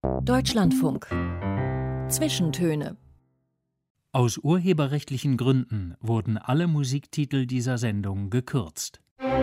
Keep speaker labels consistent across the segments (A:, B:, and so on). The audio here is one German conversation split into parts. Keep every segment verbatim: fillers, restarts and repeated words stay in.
A: Deutschlandfunk. Zwischentöne.
B: Aus urheberrechtlichen Gründen wurden alle Musiktitel dieser Sendung gekürzt.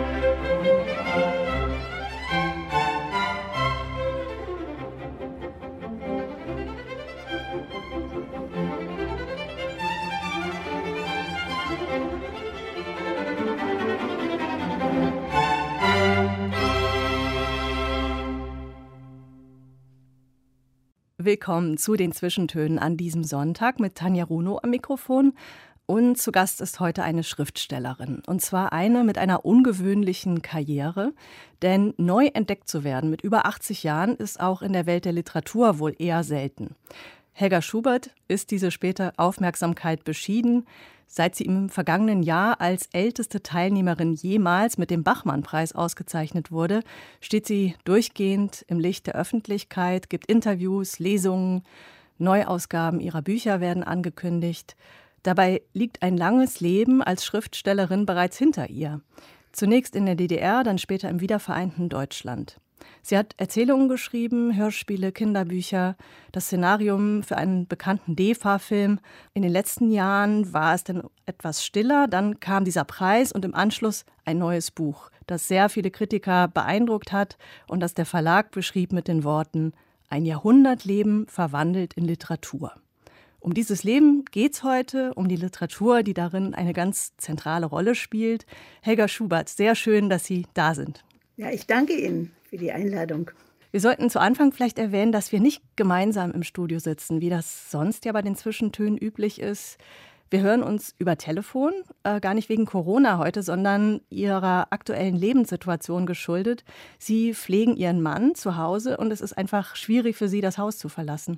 C: Willkommen zu den Zwischentönen an diesem Sonntag mit Tanja Runo am Mikrofon. Und zu Gast ist heute eine Schriftstellerin. Und zwar eine mit einer ungewöhnlichen Karriere. Denn neu entdeckt zu werden mit über achtzig Jahren ist auch in der Welt der Literatur wohl eher selten. Helga Schubert ist diese späte Aufmerksamkeit beschieden. Seit sie im vergangenen Jahr als älteste Teilnehmerin jemals mit dem Bachmann-Preis ausgezeichnet wurde, steht sie durchgehend im Licht der Öffentlichkeit, gibt Interviews, Lesungen, Neuausgaben ihrer Bücher werden angekündigt. Dabei liegt ein langes Leben als Schriftstellerin bereits hinter ihr. Zunächst in der D D R, dann später im wiedervereinten Deutschland. Sie hat Erzählungen geschrieben, Hörspiele, Kinderbücher, das Szenarium für einen bekannten D E F A-Film. In den letzten Jahren war es dann etwas stiller, dann kam dieser Preis und im Anschluss ein neues Buch, das sehr viele Kritiker beeindruckt hat und das der Verlag beschrieb mit den Worten: Ein Jahrhundertleben verwandelt in Literatur. Um dieses Leben geht's heute, um die Literatur, die darin eine ganz zentrale Rolle spielt. Helga Schubert, sehr schön, dass Sie da sind.
D: Ja, ich danke Ihnen für die Einladung.
C: Wir sollten zu Anfang vielleicht erwähnen, dass wir nicht gemeinsam im Studio sitzen, wie das sonst ja bei den Zwischentönen üblich ist. Wir hören uns über Telefon, äh, gar nicht wegen Corona heute, sondern Ihrer aktuellen Lebenssituation geschuldet. Sie pflegen Ihren Mann zu Hause und es ist einfach schwierig für Sie, das Haus zu verlassen.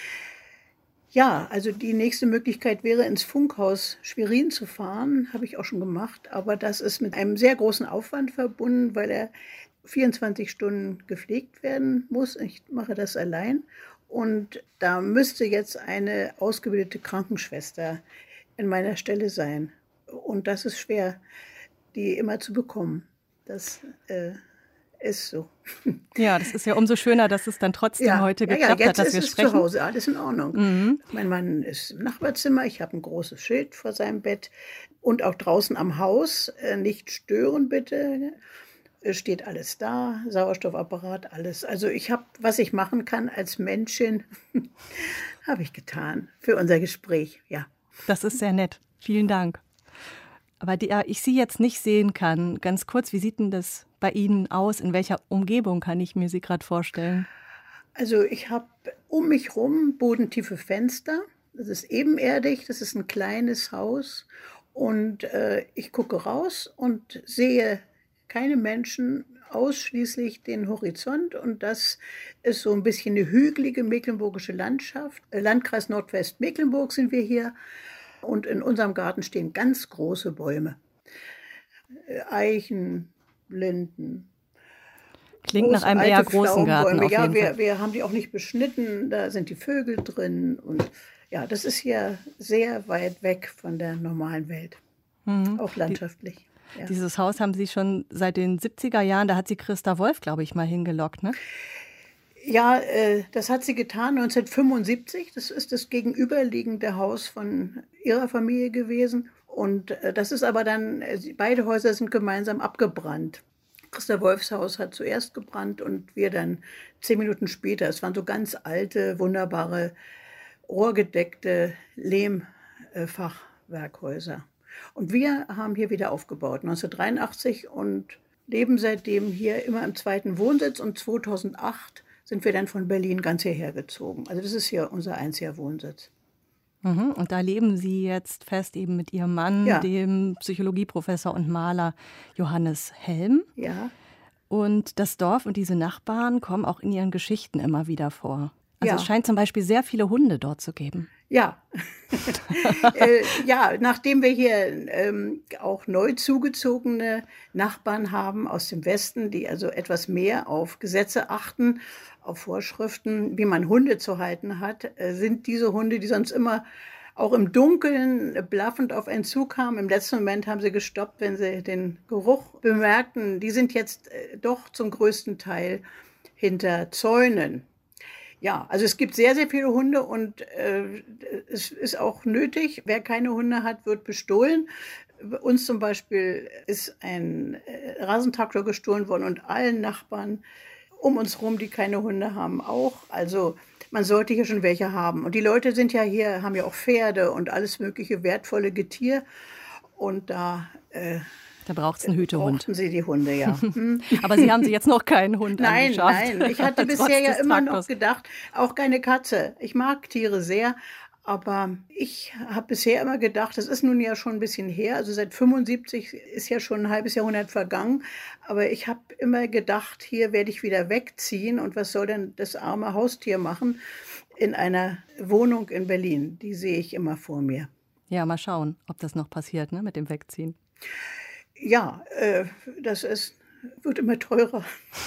D: Ja, also die nächste Möglichkeit wäre, ins Funkhaus Schwerin zu fahren, habe ich auch schon gemacht. Aber das ist mit einem sehr großen Aufwand verbunden, weil er vierundzwanzig Stunden gepflegt werden muss. Ich mache das allein. Und da müsste jetzt eine ausgebildete Krankenschwester in meiner Stelle sein. Und das ist schwer, die immer zu bekommen. Das äh, ist so.
C: Ja, das ist ja umso schöner, dass es dann trotzdem ja, heute geklappt
D: ja, ja,
C: hat, dass wir sprechen.
D: Jetzt ist zu Hause alles in Ordnung. Mhm. Mein Mann ist im Nachbarzimmer, ich habe ein großes Schild vor seinem Bett und auch draußen am Haus, äh, nicht stören bitte, es steht alles da, Sauerstoffapparat, alles. Also ich habe, was ich machen kann als Menschin, habe ich getan für unser Gespräch, ja.
C: Das ist sehr nett, vielen Dank. Aber die ich Sie jetzt nicht sehen kann, ganz kurz, wie sieht denn das bei Ihnen aus? In welcher Umgebung kann ich mir Sie gerade vorstellen?
D: Also ich habe um mich rum bodentiefe Fenster. Das ist ebenerdig, das ist ein kleines Haus. Und äh, ich gucke raus und sehe keine Menschen, ausschließlich den Horizont. Und das ist so ein bisschen eine hügelige mecklenburgische Landschaft. Landkreis Nordwestmecklenburg sind wir hier. Und in unserem Garten stehen ganz große Bäume. Eichen, Linden.
C: Klingt nach einem eher großen Garten auf
D: ja,
C: jeden
D: wir,
C: Fall.
D: Wir haben die auch nicht beschnitten, da sind die Vögel drin. Und ja, das ist hier sehr weit weg von der normalen Welt, mhm. auch landschaftlich.
C: Die,
D: ja.
C: Dieses Haus haben Sie schon seit den siebziger Jahren, da hat Sie Christa Wolf, glaube ich, mal hingelockt, ne?
D: Ja, äh, das hat sie getan neunzehnhundertfünfundsiebzig. Das ist das gegenüberliegende Haus von ihrer Familie gewesen. Und äh, das ist aber dann, äh, beide Häuser sind gemeinsam abgebrannt. Christa Wolfs Haus hat zuerst gebrannt und wir dann zehn Minuten später. Es waren so ganz alte, wunderbare, rohrgedeckte Lehmfachwerkhäuser. Und wir haben hier wieder aufgebaut, neunzehnhundertdreiundachtzig, und leben seitdem hier immer im zweiten Wohnsitz. Und zweitausendacht sind wir dann von Berlin ganz hierher gezogen. Also das ist hier unser einziger Wohnsitz.
C: Mhm, und da leben Sie jetzt fest eben mit Ihrem Mann, ja. dem Psychologieprofessor und Maler Johannes Helm.
D: Ja.
C: Und das Dorf und diese Nachbarn kommen auch in Ihren Geschichten immer wieder vor. Also
D: ja.
C: es scheint zum Beispiel sehr viele Hunde dort zu geben.
D: Ja, äh, ja, nachdem wir hier ähm, auch neu zugezogene Nachbarn haben aus dem Westen, die also etwas mehr auf Gesetze achten, auf Vorschriften, wie man Hunde zu halten hat, äh, sind diese Hunde, die sonst immer auch im Dunkeln blaffend auf einen zukamen. Im letzten Moment haben sie gestoppt, wenn sie den Geruch bemerkten. Die sind jetzt äh, doch zum größten Teil hinter Zäunen. Ja, also es gibt sehr, sehr viele Hunde und äh, es ist auch nötig. Wer keine Hunde hat, wird bestohlen. Bei uns zum Beispiel ist ein äh, Rasentraktor gestohlen worden und allen Nachbarn um uns rum, die keine Hunde haben, auch. Also man sollte hier schon welche haben. Und die Leute sind ja hier, haben ja auch Pferde und alles mögliche wertvolle Getier. Und da äh,
C: Da braucht es einen Hütehund.
D: brauchten sie die Hunde, ja. Hm.
C: Aber Sie haben Sie jetzt noch keinen Hund
D: Nein,
C: angeschafft.
D: nein. Ich hatte
C: Trotz
D: bisher ja
C: des
D: immer
C: Traktors.
D: noch gedacht, auch keine Katze. Ich mag Tiere sehr, aber ich habe bisher immer gedacht, das ist nun ja schon ein bisschen her, also seit fünfundsiebzig ist ja schon ein halbes Jahrhundert vergangen, aber ich habe immer gedacht, hier werde ich wieder wegziehen und was soll denn das arme Haustier machen in einer Wohnung in Berlin? Die sehe ich immer vor mir.
C: Ja, mal schauen, ob das noch passiert, ne, mit dem Wegziehen.
D: Ja, äh, das ist, wird immer teurer.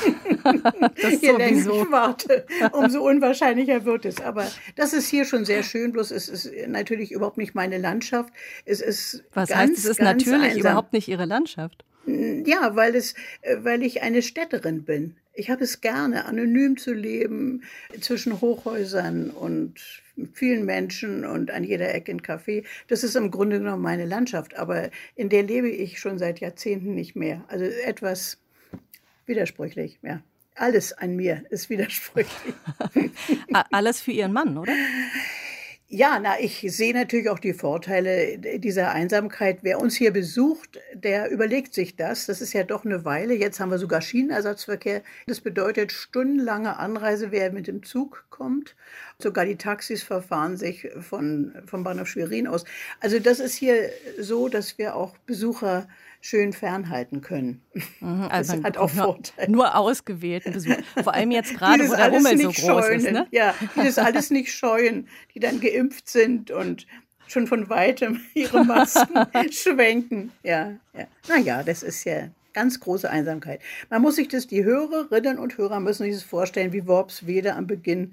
C: Das
D: Je länger
C: sowieso.
D: ich warte, umso unwahrscheinlicher wird es. Aber das ist hier schon sehr schön, bloß es ist natürlich überhaupt nicht meine Landschaft. Es ist
C: Was
D: ganz,
C: heißt, es ist
D: ganz
C: natürlich
D: einsam.
C: überhaupt nicht Ihre Landschaft?
D: Ja, weil es, äh, weil ich eine Städterin bin. Ich habe es gerne, anonym zu leben, zwischen Hochhäusern und vielen Menschen und an jeder Ecke ein Café. Das ist im Grunde genommen meine Landschaft, aber in der lebe ich schon seit Jahrzehnten nicht mehr. Also etwas widersprüchlich, ja. Alles an mir ist widersprüchlich.
C: A- Alles für Ihren Mann, oder?
D: Ja, na, ich sehe natürlich auch die Vorteile dieser Einsamkeit. Wer uns hier besucht, der überlegt sich das. Das ist ja doch eine Weile. Jetzt haben wir sogar Schienenersatzverkehr. Das bedeutet stundenlange Anreise, wer mit dem Zug kommt. Sogar die Taxis verfahren sich von, vom Bahnhof Schwerin aus. Also das ist hier so, dass wir auch Besucher schön fernhalten können.
C: Mhm,
D: Das
C: man
D: hat auch
C: bekommt nur,
D: Vorteile.
C: nur ausgewählten Besuch. Vor allem jetzt gerade,
D: Die
C: wo
D: das
C: der
D: alles
C: Rummel so
D: nicht
C: groß
D: scheuen,
C: ist. Ne?
D: Ja, die das alles nicht scheuen, die dann geimpft sind und schon von weitem ihre Masken schwenken. Ja, ja. Naja, das ist ja ganz große Einsamkeit. Man muss sich das, die Hörerinnen und Hörer müssen sich das vorstellen, wie Worpswede am Beginn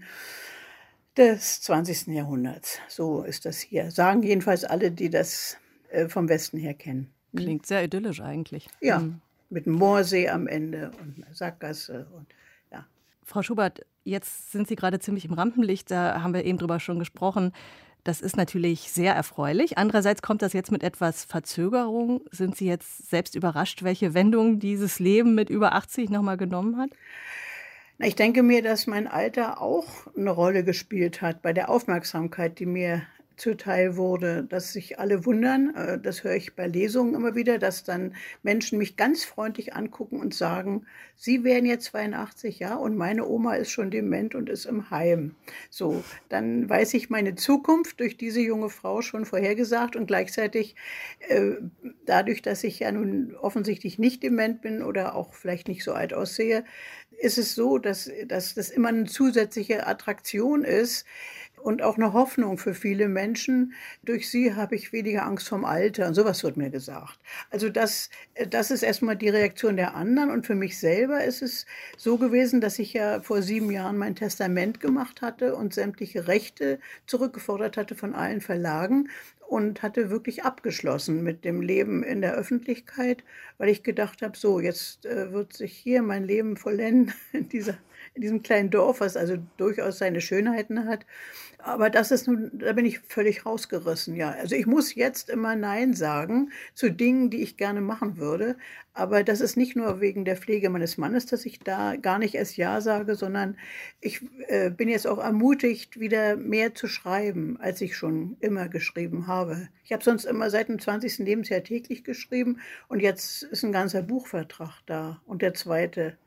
D: des zwanzigsten Jahrhunderts. So ist das hier. Sagen jedenfalls alle, die das äh, vom Westen her kennen.
C: Klingt sehr idyllisch eigentlich.
D: Ja,
C: Mhm.
D: mit einem Moorsee am Ende und einer Sackgasse und ja.
C: Frau Schubert, jetzt sind Sie gerade ziemlich im Rampenlicht, da haben wir eben drüber schon gesprochen. Das ist natürlich sehr erfreulich. Andererseits kommt das jetzt mit etwas Verzögerung. Sind Sie jetzt selbst überrascht, welche Wendung dieses Leben mit über achtzig nochmal genommen hat?
D: Na, ich denke mir, dass mein Alter auch eine Rolle gespielt hat bei der Aufmerksamkeit, die mir zuteil wurde, dass sich alle wundern. äh, Das höre ich bei Lesungen immer wieder, dass dann Menschen mich ganz freundlich angucken und sagen, Sie wären jetzt zweiundachtzig, ja, und meine Oma ist schon dement und ist im Heim. So, dann weiß ich meine Zukunft durch diese junge Frau schon vorhergesagt und gleichzeitig äh, dadurch, dass ich ja nun offensichtlich nicht dement bin oder auch vielleicht nicht so alt aussehe, ist es so, dass, dass das immer eine zusätzliche Attraktion ist und auch eine Hoffnung für viele Menschen. Durch sie habe ich weniger Angst vorm Alter und sowas wird mir gesagt. Also das, das ist erstmal die Reaktion der anderen und für mich selber ist es so gewesen, dass ich ja vor sieben Jahren mein Testament gemacht hatte und sämtliche Rechte zurückgefordert hatte von allen Verlagen und hatte wirklich abgeschlossen mit dem Leben in der Öffentlichkeit, weil ich gedacht habe, so, jetzt äh, wird sich hier mein Leben vollenden in, dieser, in diesem kleinen Dorf, was also durchaus seine Schönheiten hat. Aber das ist nun, da bin ich völlig rausgerissen, ja. Also ich muss jetzt immer Nein sagen zu Dingen, die ich gerne machen würde. Aber das ist nicht nur wegen der Pflege meines Mannes, dass ich da gar nicht erst Ja sage, sondern ich äh, bin jetzt auch ermutigt, wieder mehr zu schreiben, als ich schon immer geschrieben habe. Ich habe sonst immer seit dem zwanzigsten Lebensjahr täglich geschrieben und jetzt ist ein ganzer Buchvertrag da und der zweite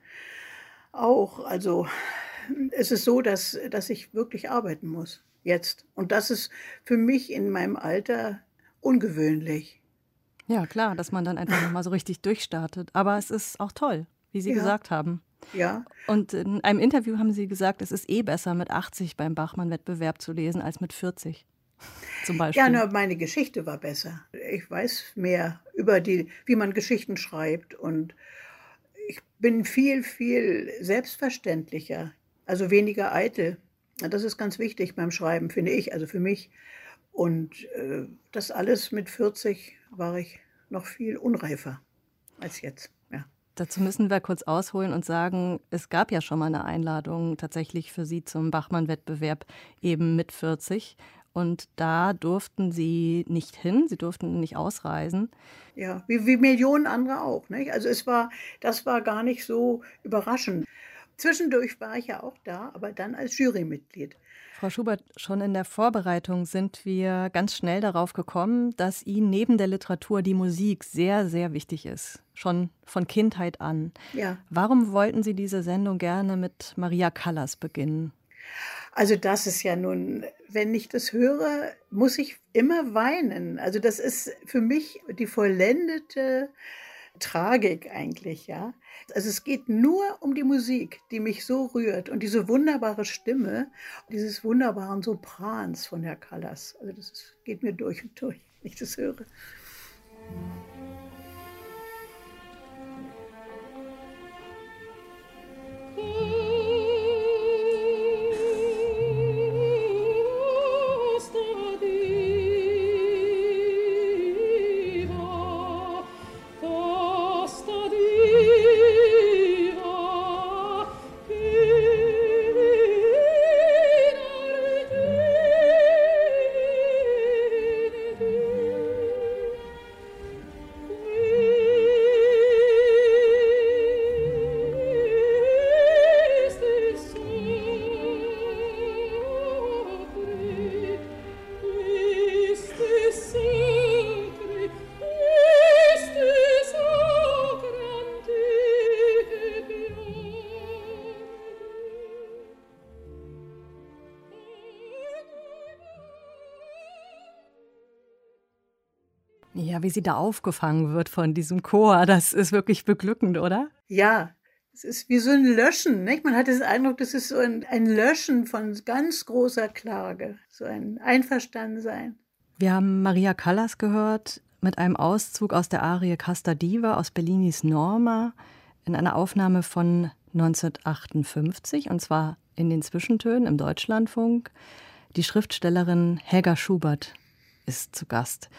D: auch. Also es ist so, dass, dass ich wirklich arbeiten muss, jetzt. Und das ist für mich in meinem Alter ungewöhnlich.
C: Ja, klar, dass man dann einfach nochmal so richtig durchstartet. Aber es ist auch toll, wie Sie
D: Ja.
C: gesagt haben.
D: Ja,
C: Und in einem Interview haben Sie gesagt, es ist eh besser, mit achtzig beim Bachmann-Wettbewerb zu lesen, als mit vierzig zum Beispiel.
D: ja, nur meine Geschichte war besser. Ich weiß mehr über die, wie man Geschichten schreibt und ich bin viel, viel selbstverständlicher, also weniger eitel. Das ist ganz wichtig beim Schreiben, finde ich, also für mich. Und äh, das alles mit vierzig war ich noch viel unreifer als jetzt. Ja.
C: Dazu müssen wir kurz ausholen und sagen, es gab ja schon mal eine Einladung tatsächlich für Sie zum Bachmann-Wettbewerb eben mit vierzig. Und da durften Sie nicht hin, Sie durften nicht ausreisen.
D: Ja, wie, wie Millionen andere auch. Nicht? Also es war, das war gar nicht so überraschend. Zwischendurch war ich ja auch da, aber dann als Jurymitglied.
C: Frau Schubert, schon in der Vorbereitung sind wir ganz schnell darauf gekommen, dass Ihnen neben der Literatur die Musik sehr, sehr wichtig ist. Schon von Kindheit an.
D: Ja.
C: Warum wollten Sie diese Sendung gerne mit Maria Callas beginnen?
D: Also das ist ja nun, wenn ich das höre, muss ich immer weinen. Also das ist für mich die vollendete Tragik eigentlich, ja. Also es geht nur um die Musik, die mich so rührt und diese wunderbare Stimme, dieses wunderbaren Soprans von Herr Callas. Also das ist, geht mir durch und durch, wenn ich das höre.
C: Ja, wie sie da aufgefangen wird von diesem Chor, das ist wirklich beglückend, oder?
D: Ja, es ist wie so ein Löschen, nicht? Man hat den Eindruck, das ist so ein, ein Löschen von ganz großer Klage, so ein Einverstandensein.
C: Wir haben Maria Callas gehört mit einem Auszug aus der Arie Casta Diva aus Bellinis Norma in einer Aufnahme von neunzehnhundertachtundfünfzig, und zwar in den Zwischentönen im Deutschlandfunk. Die Schriftstellerin Helga Schubert ist zu Gast.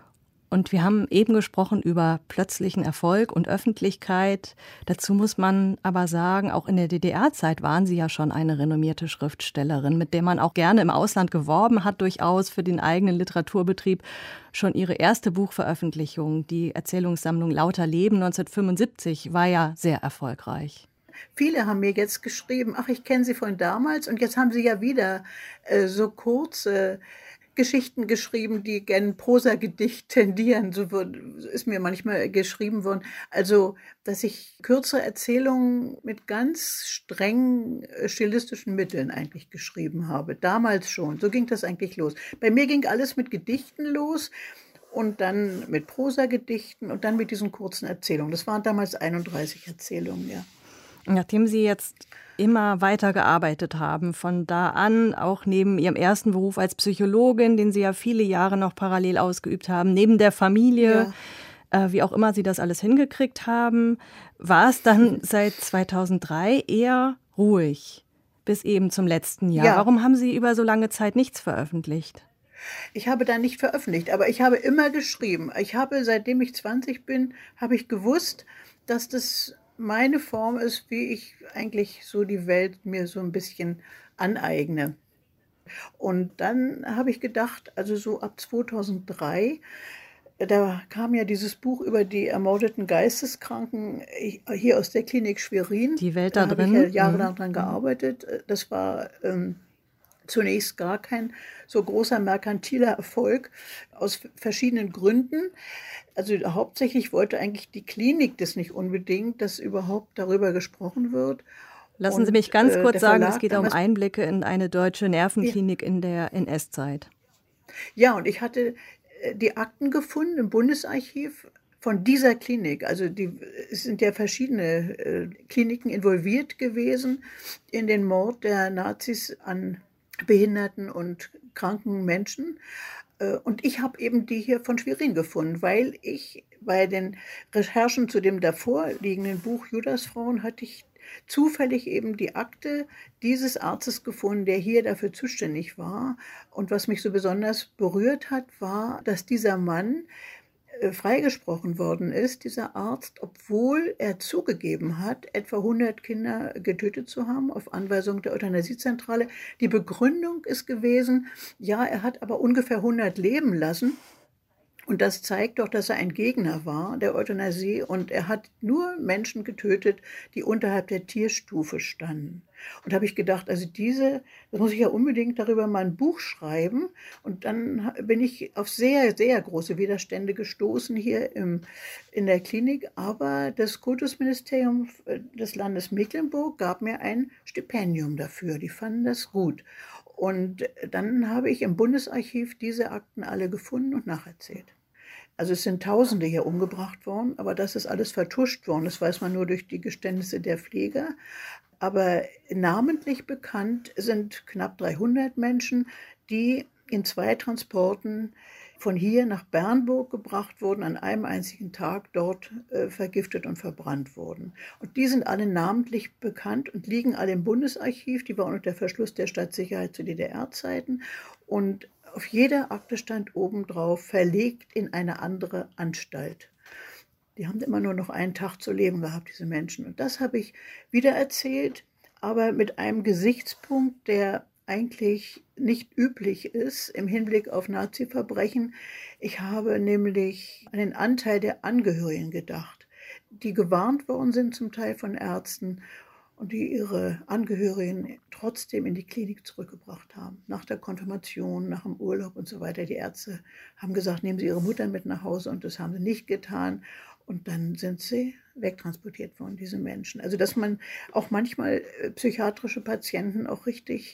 C: Und wir haben eben gesprochen über plötzlichen Erfolg und Öffentlichkeit. Dazu muss man aber sagen, auch in der D D R-Zeit waren Sie ja schon eine renommierte Schriftstellerin, mit der man auch gerne im Ausland geworben hat, durchaus für den eigenen Literaturbetrieb. Schon Ihre erste Buchveröffentlichung, die Erzählungssammlung Lauter Leben neunzehnhundertfünfundsiebzig, war ja sehr erfolgreich.
D: Viele haben mir jetzt geschrieben, ach, ich kenne Sie von damals, und jetzt haben Sie ja wieder äh, so kurze Geschichten geschrieben, die gern Prosagedicht tendieren, so wird, ist mir manchmal geschrieben worden. Also, dass ich kürzere Erzählungen mit ganz strengen stilistischen Mitteln eigentlich geschrieben habe, damals schon. So ging das eigentlich los. Bei mir ging alles mit Gedichten los und dann mit Prosagedichten und dann mit diesen kurzen Erzählungen. Das waren damals einunddreißig Erzählungen, ja.
C: Nachdem Sie jetzt immer weiter gearbeitet haben, von da an, auch neben Ihrem ersten Beruf als Psychologin, den Sie ja viele Jahre noch parallel ausgeübt haben, neben der Familie, ja. äh, wie auch immer Sie das alles hingekriegt haben, war es dann seit zweitausenddrei eher ruhig, bis eben zum letzten Jahr. Ja. Warum haben Sie über so lange Zeit nichts veröffentlicht?
D: Ich habe da nicht veröffentlicht, aber ich habe immer geschrieben. Ich habe, seitdem ich zwanzig bin, habe ich gewusst, dass das meine Form ist, wie ich eigentlich so die Welt mir so ein bisschen aneigne. Und dann habe ich gedacht, also so ab zweitausenddrei, da kam ja dieses Buch über die ermordeten Geisteskranken hier aus der Klinik Schwerin.
C: Die Welt da, da drin.
D: Da habe ich ja jahrelang dran gearbeitet. Das war ähm, zunächst gar kein so großer merkantiler Erfolg aus verschiedenen Gründen. Also hauptsächlich wollte eigentlich die Klinik das nicht unbedingt, dass überhaupt darüber gesprochen wird.
C: Lassen Sie mich ganz kurz sagen, es geht um Einblicke in eine deutsche Nervenklinik in der N S-Zeit.
D: Ja, und ich hatte die Akten gefunden im Bundesarchiv von dieser Klinik. Also die, es sind ja verschiedene äh, Kliniken involviert gewesen in den Mord der Nazis an behinderten und kranken Menschen. Und ich habe eben die hier von Schwerin gefunden, weil ich bei den Recherchen zu dem davor liegenden Buch Judasfrauen hatte ich zufällig eben die Akte dieses Arztes gefunden, der hier dafür zuständig war. Und was mich so besonders berührt hat, war, dass dieser Mann freigesprochen worden ist, dieser Arzt, obwohl er zugegeben hat, etwa hundert Kinder getötet zu haben auf Anweisung der Euthanasiezentrale. Die Begründung ist gewesen, ja, er hat aber ungefähr hundert leben lassen. Und das zeigt doch, dass er ein Gegner war der Euthanasie und er hat nur Menschen getötet, die unterhalb der Tierstufe standen. Und da habe ich gedacht, also diese, das muss ich ja unbedingt darüber mal ein Buch schreiben. Und dann bin ich auf sehr, sehr große Widerstände gestoßen hier im, in der Klinik. Aber das Kultusministerium des Landes Mecklenburg gab mir ein Stipendium dafür. Die fanden das gut. Und dann habe ich im Bundesarchiv diese Akten alle gefunden und nacherzählt. Also es sind Tausende hier umgebracht worden, aber das ist alles vertuscht worden. Das weiß man nur durch die Geständnisse der Pfleger. Aber namentlich bekannt sind knapp dreihundert Menschen, die in zwei Transporten von hier nach Bernburg gebracht wurden, an einem einzigen Tag dort äh, vergiftet und verbrannt wurden. Und die sind alle namentlich bekannt und liegen alle im Bundesarchiv. Die waren unter Verschluss der Stadtsicherheit zu D D R-Zeiten. Und auf jeder Akte stand obendrauf, verlegt in eine andere Anstalt. Die haben immer nur noch einen Tag zu leben gehabt, diese Menschen. Und das habe ich wieder erzählt, aber mit einem Gesichtspunkt, der eigentlich nicht üblich ist im Hinblick auf Nazi-Verbrechen. Ich habe nämlich an den Anteil der Angehörigen gedacht, die gewarnt worden sind zum Teil von Ärzten und die ihre Angehörigen trotzdem in die Klinik zurückgebracht haben. Nach der Konfirmation, nach dem Urlaub und so weiter. Die Ärzte haben gesagt, nehmen Sie Ihre Mutter mit nach Hause und das haben sie nicht getan. Und dann sind sie wegtransportiert worden, diese Menschen. Also dass man auch manchmal psychiatrische Patienten auch richtig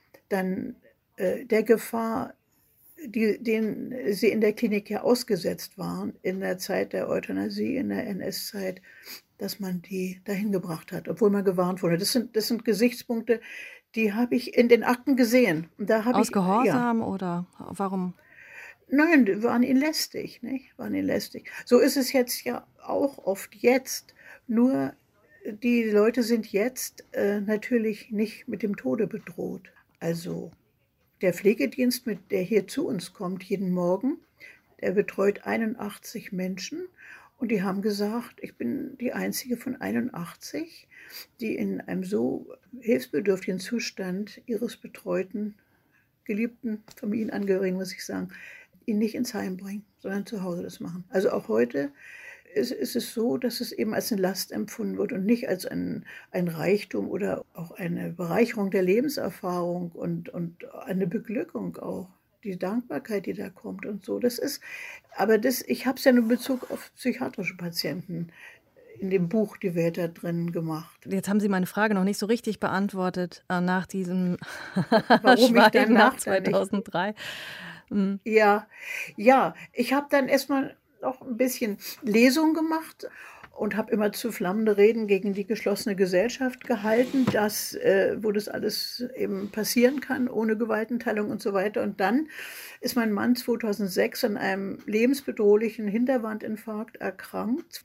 D: dann äh, der Gefahr, die, denen sie in der Klinik ja ausgesetzt waren, in der Zeit der Euthanasie, in der N S-Zeit, dass man die dahin gebracht hat, obwohl man gewarnt wurde. Das sind, das sind Gesichtspunkte, die habe ich in den Akten gesehen. Und da habe
C: Aus
D: ich,
C: Gehorsam
D: ja.
C: oder warum?
D: Nein, die waren ihnen lästig, nicht? Waren ihnen lästig. So ist es jetzt ja auch oft jetzt. Nur die Leute sind jetzt äh, natürlich nicht mit dem Tode bedroht. Also der Pflegedienst, mit der hier zu uns kommt jeden Morgen, der betreut einundachtzig Menschen und die haben gesagt, ich bin die einzige von einundachtzig, die in einem so hilfsbedürftigen Zustand ihres betreuten, geliebten Familienangehörigen, muss ich sagen, ihn nicht ins Heim bringen, sondern zu Hause das machen. Also auch heute ist, ist es so, dass es eben als eine Last empfunden wird und nicht als ein, ein Reichtum oder auch eine Bereicherung der Lebenserfahrung und, und eine Beglückung auch. Die Dankbarkeit, die da kommt und so. Das ist, aber das, ich habe es ja nur in Bezug auf psychiatrische Patienten in dem Buch Die Welt da drin gemacht.
C: Jetzt haben Sie meine Frage noch nicht so richtig beantwortet äh, nach diesem
D: Warum ich dann
C: nach zweitausenddrei.
D: Mhm. Ja, ja, ich habe dann erstmal noch ein bisschen Lesung gemacht und habe immer zu flammende Reden gegen die geschlossene Gesellschaft gehalten, dass, äh, wo das alles eben passieren kann, ohne Gewaltenteilung und so weiter. Und dann ist mein Mann zweitausendsechs an einem lebensbedrohlichen Hinterwandinfarkt erkrankt.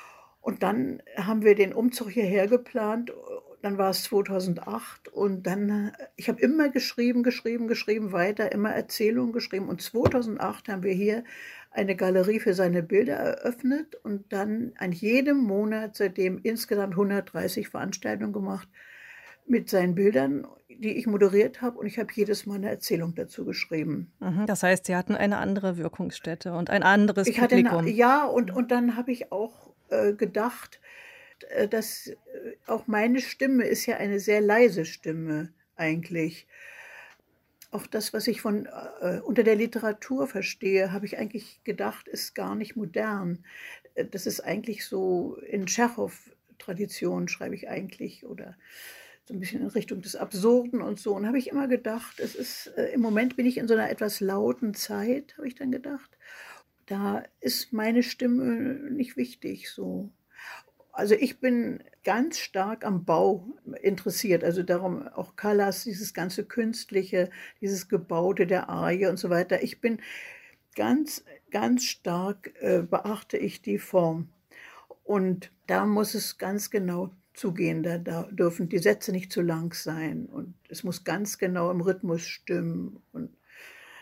D: Und dann haben wir den Umzug hierher geplant. Dann war es zweitausendacht und dann, ich habe immer geschrieben, geschrieben, geschrieben, weiter, immer Erzählungen geschrieben. Und zweitausendacht haben wir hier eine Galerie für seine Bilder eröffnet und dann an jedem Monat seitdem insgesamt hundertdreißig Veranstaltungen gemacht mit seinen Bildern, die ich moderiert habe. Und ich habe jedes Mal eine Erzählung dazu geschrieben.
C: Das heißt, Sie hatten eine andere Wirkungsstätte und ein anderes
D: ich
C: Publikum.
D: Hatte eine, ja, und, und dann habe ich auch äh, gedacht, dass auch meine Stimme ist ja eine sehr leise Stimme eigentlich. Auch das, was ich von äh, unter der Literatur verstehe, habe ich eigentlich gedacht, ist gar nicht modern. Das ist eigentlich so in Tschechow-Tradition, schreibe ich eigentlich, oder so ein bisschen in Richtung des Absurden und so. Und habe ich immer gedacht, es ist, äh, im Moment bin ich in so einer etwas lauten Zeit, habe ich dann gedacht. Da ist meine Stimme nicht wichtig so. Also ich bin ganz stark am Bau interessiert, also darum auch Callas, dieses ganze Künstliche, dieses Gebaute der Arie und so weiter. Ich bin ganz, ganz stark, äh, beachte ich die Form. Und da muss es ganz genau zugehen, da, da dürfen die Sätze nicht zu lang sein und es muss ganz genau im Rhythmus stimmen. Und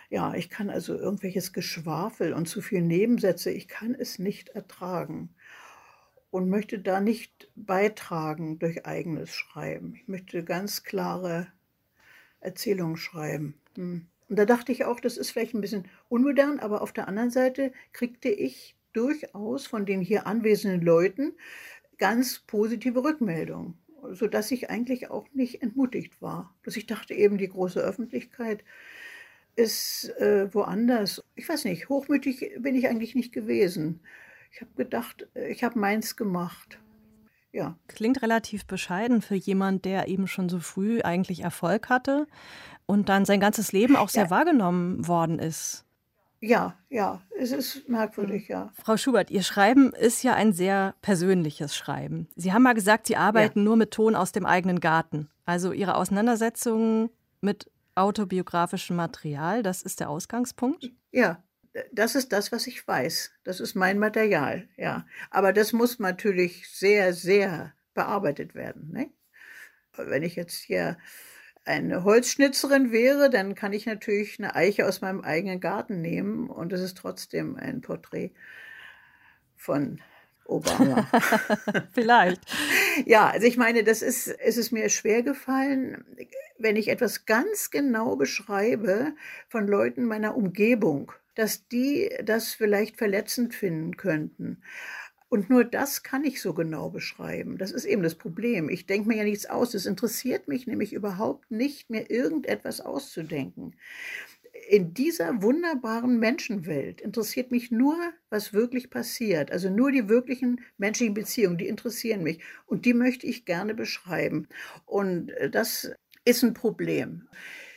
D: Ja, ich kann also irgendwelches Geschwafel und zu viel Nebensätze, ich kann es nicht ertragen und möchte da nicht beitragen durch eigenes Schreiben. Ich möchte ganz klare Erzählungen schreiben. Hm. Und da dachte ich auch, das ist vielleicht ein bisschen unmodern, aber auf der anderen Seite kriegte ich durchaus von den hier anwesenden Leuten ganz positive Rückmeldungen, sodass ich eigentlich auch nicht entmutigt war. Dass ich dachte eben, die große Öffentlichkeit ist äh, woanders. Ich weiß nicht, hochmütig bin ich eigentlich nicht gewesen. Ich habe gedacht, ich habe meins gemacht. Ja.
C: Klingt relativ bescheiden für jemand, der eben schon so früh eigentlich Erfolg hatte und dann sein ganzes Leben auch sehr
D: Ja.
C: wahrgenommen worden ist.
D: Ja, ja, es ist merkwürdig, ja.
C: Frau Schubert, Ihr Schreiben ist ja ein sehr persönliches Schreiben. Sie haben mal gesagt, Sie arbeiten
D: Ja.
C: nur mit Ton aus dem eigenen Garten. Also Ihre Auseinandersetzungen mit autobiografischem Material, das ist der Ausgangspunkt?
D: Ja, das ist das, was ich weiß. Das ist mein Material, ja. Aber das muss natürlich sehr, sehr bearbeitet werden, ne? Wenn ich jetzt hier eine Holzschnitzerin wäre, dann kann ich natürlich eine Eiche aus meinem eigenen Garten nehmen und es ist trotzdem ein Porträt von Obama.
C: Vielleicht.
D: Ja, also ich meine, das ist, es ist mir schwer gefallen, wenn ich etwas ganz genau beschreibe von Leuten meiner Umgebung, dass die das vielleicht verletzend finden könnten. Und nur das kann ich so genau beschreiben. Das ist eben das Problem. Ich denke mir ja nichts aus. Es interessiert mich nämlich überhaupt nicht, mir irgendetwas auszudenken. In dieser wunderbaren Menschenwelt interessiert mich nur, was wirklich passiert. Also nur die wirklichen menschlichen Beziehungen, die interessieren mich. Und die möchte ich gerne beschreiben. Und das ist ein Problem.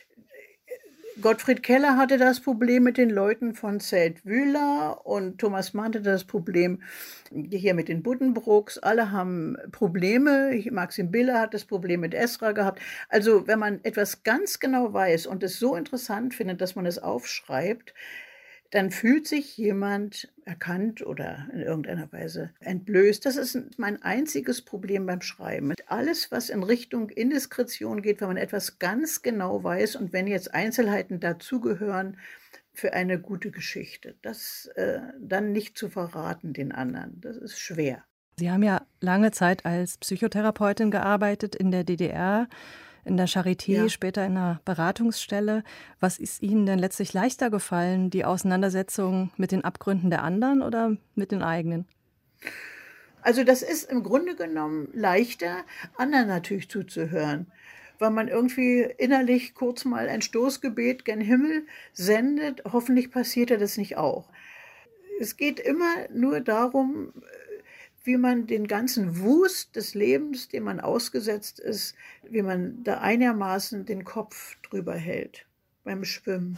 D: Gottfried Keller hatte das Problem mit den Leuten von Seldwyla und Thomas Mann hatte das Problem hier mit den Buddenbrooks. Alle haben Probleme. Maxim Biller hat das Problem mit Esra gehabt. Also wenn man etwas ganz genau weiß und es so interessant findet, dass man es aufschreibt, dann fühlt sich jemand erkannt oder in irgendeiner Weise entblößt. Das ist mein einziges Problem beim Schreiben. Alles, was in Richtung Indiskretion geht, wenn man etwas ganz genau weiß und wenn jetzt Einzelheiten dazugehören für eine gute Geschichte, das äh, dann nicht zu verraten den anderen, das ist schwer.
C: Sie haben ja lange Zeit als Psychotherapeutin gearbeitet in der D D R, in der Charité,
D: Ja.
C: später in einer Beratungsstelle. Was ist Ihnen denn letztlich leichter gefallen, die Auseinandersetzung mit den Abgründen der anderen oder mit den eigenen?
D: Also das ist im Grunde genommen leichter, anderen natürlich zuzuhören, weil man irgendwie innerlich kurz mal ein Stoßgebet gen Himmel sendet. Hoffentlich passiert ja das nicht auch. Es geht immer nur darum, wie man den ganzen Wust des Lebens, dem man ausgesetzt ist, wie man da einigermaßen den Kopf drüber hält beim Schwimmen.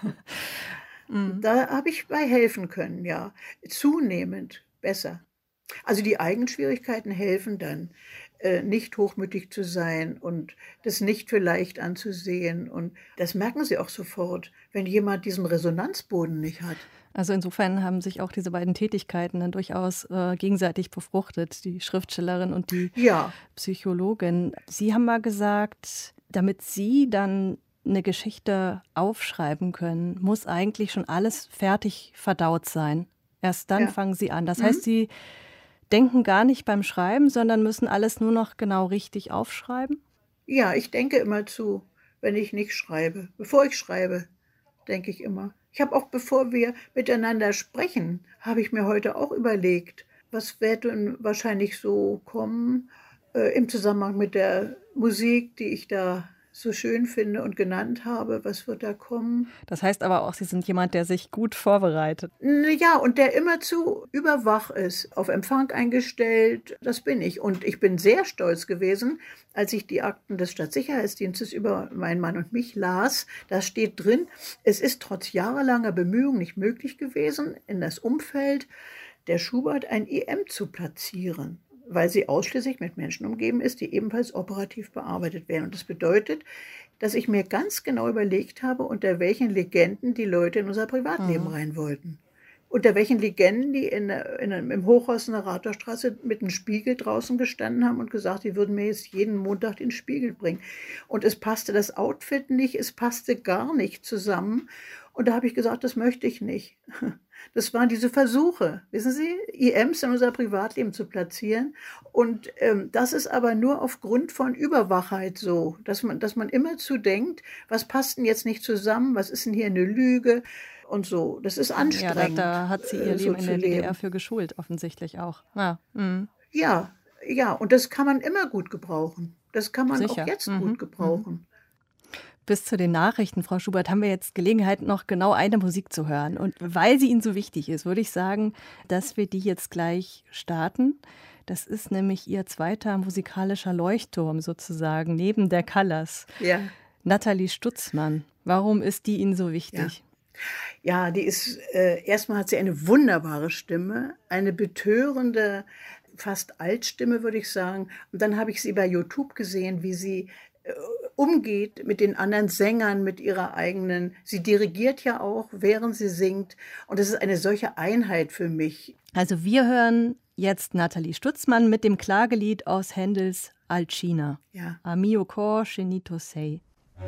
C: Mhm.
D: Da habe ich bei helfen können, ja. Zunehmend besser. Also die Eigenschwierigkeiten helfen dann, äh, nicht hochmütig zu sein und das nicht für leicht anzusehen. Und das merken Sie auch sofort, wenn jemand diesen Resonanzboden nicht hat.
C: Also insofern haben sich auch diese beiden Tätigkeiten dann durchaus äh, gegenseitig befruchtet, die Schriftstellerin und die
D: Ja,
C: Psychologin. Sie haben mal gesagt, damit Sie dann eine Geschichte aufschreiben können, muss eigentlich schon alles fertig verdaut sein. Erst dann
D: Ja.
C: fangen Sie an. Das
D: Mhm.
C: heißt, Sie denken gar nicht beim Schreiben, sondern müssen alles nur noch genau richtig aufschreiben?
D: ja, ich denke immer zu, wenn ich nicht schreibe. Bevor ich schreibe, denke ich immer. Ich habe auch, bevor wir miteinander sprechen, habe ich mir heute auch überlegt, was wird denn wahrscheinlich so kommen äh, im Zusammenhang mit der Musik, die ich da so schön finde und genannt habe. Was wird da kommen?
C: Das heißt aber auch, Sie sind jemand, der sich gut vorbereitet.
D: Ja, und der immerzu überwach ist, auf Empfang eingestellt, das bin ich. Und ich bin sehr stolz gewesen, als ich die Akten des Stadtsicherheitsdienstes über meinen Mann und mich las. Da steht drin, es ist trotz jahrelanger Bemühungen nicht möglich gewesen, in das Umfeld der Schubert ein I M zu platzieren, weil sie ausschließlich mit Menschen umgeben ist, die ebenfalls operativ bearbeitet werden. Und das bedeutet, dass ich mir ganz genau überlegt habe, unter welchen Legenden die Leute in unser Privatleben
C: Mhm.
D: rein wollten. Unter welchen Legenden die in, in, im Hochhaus in der Rathausstraße mit einem Spiegel draußen gestanden haben und gesagt, die würden mir jetzt jeden Montag den Spiegel bringen. Und es passte das Outfit nicht, es passte gar nicht zusammen. Und da habe ich gesagt, das möchte ich nicht. Das waren diese Versuche, wissen Sie, I Ms in unser Privatleben zu platzieren. Und ähm, das ist aber nur aufgrund von Überwachheit so, dass man, dass man immerzu denkt, was passt denn jetzt nicht zusammen, was ist denn hier eine Lüge und so. Das ist anstrengend.
C: Ja, da, da hat sie ihr
D: äh, so
C: Leben in
D: zu
C: der D D R
D: leben.
C: für geschult, offensichtlich auch. Ja, mhm.
D: Ja, ja, und das kann man immer gut gebrauchen. Das kann man
C: Sicher.
D: auch jetzt
C: Mhm.
D: gut gebrauchen.
C: Bis zu den Nachrichten, Frau Schubert, haben wir jetzt Gelegenheit, noch genau eine Musik zu hören. Und weil sie Ihnen so wichtig ist, würde ich sagen, dass wir die jetzt gleich starten. Das ist nämlich Ihr zweiter musikalischer Leuchtturm sozusagen, neben der Callas.
D: Ja.
C: Nathalie Stutzmann. Warum ist die Ihnen so wichtig?
D: Ja, ja die ist, äh, erstmal hat sie eine wunderbare Stimme, eine betörende, fast Altstimme, würde ich sagen. Und dann habe ich sie bei YouTube gesehen, wie sie äh, umgeht mit den anderen Sängern, mit ihrer eigenen, sie dirigiert ja auch, während sie singt. Und das ist eine solche Einheit für mich.
C: Also wir hören jetzt Nathalie Stutzmann mit dem Klagelied aus Händels Alcina.
D: Ja.
C: A mio cor scenito sei.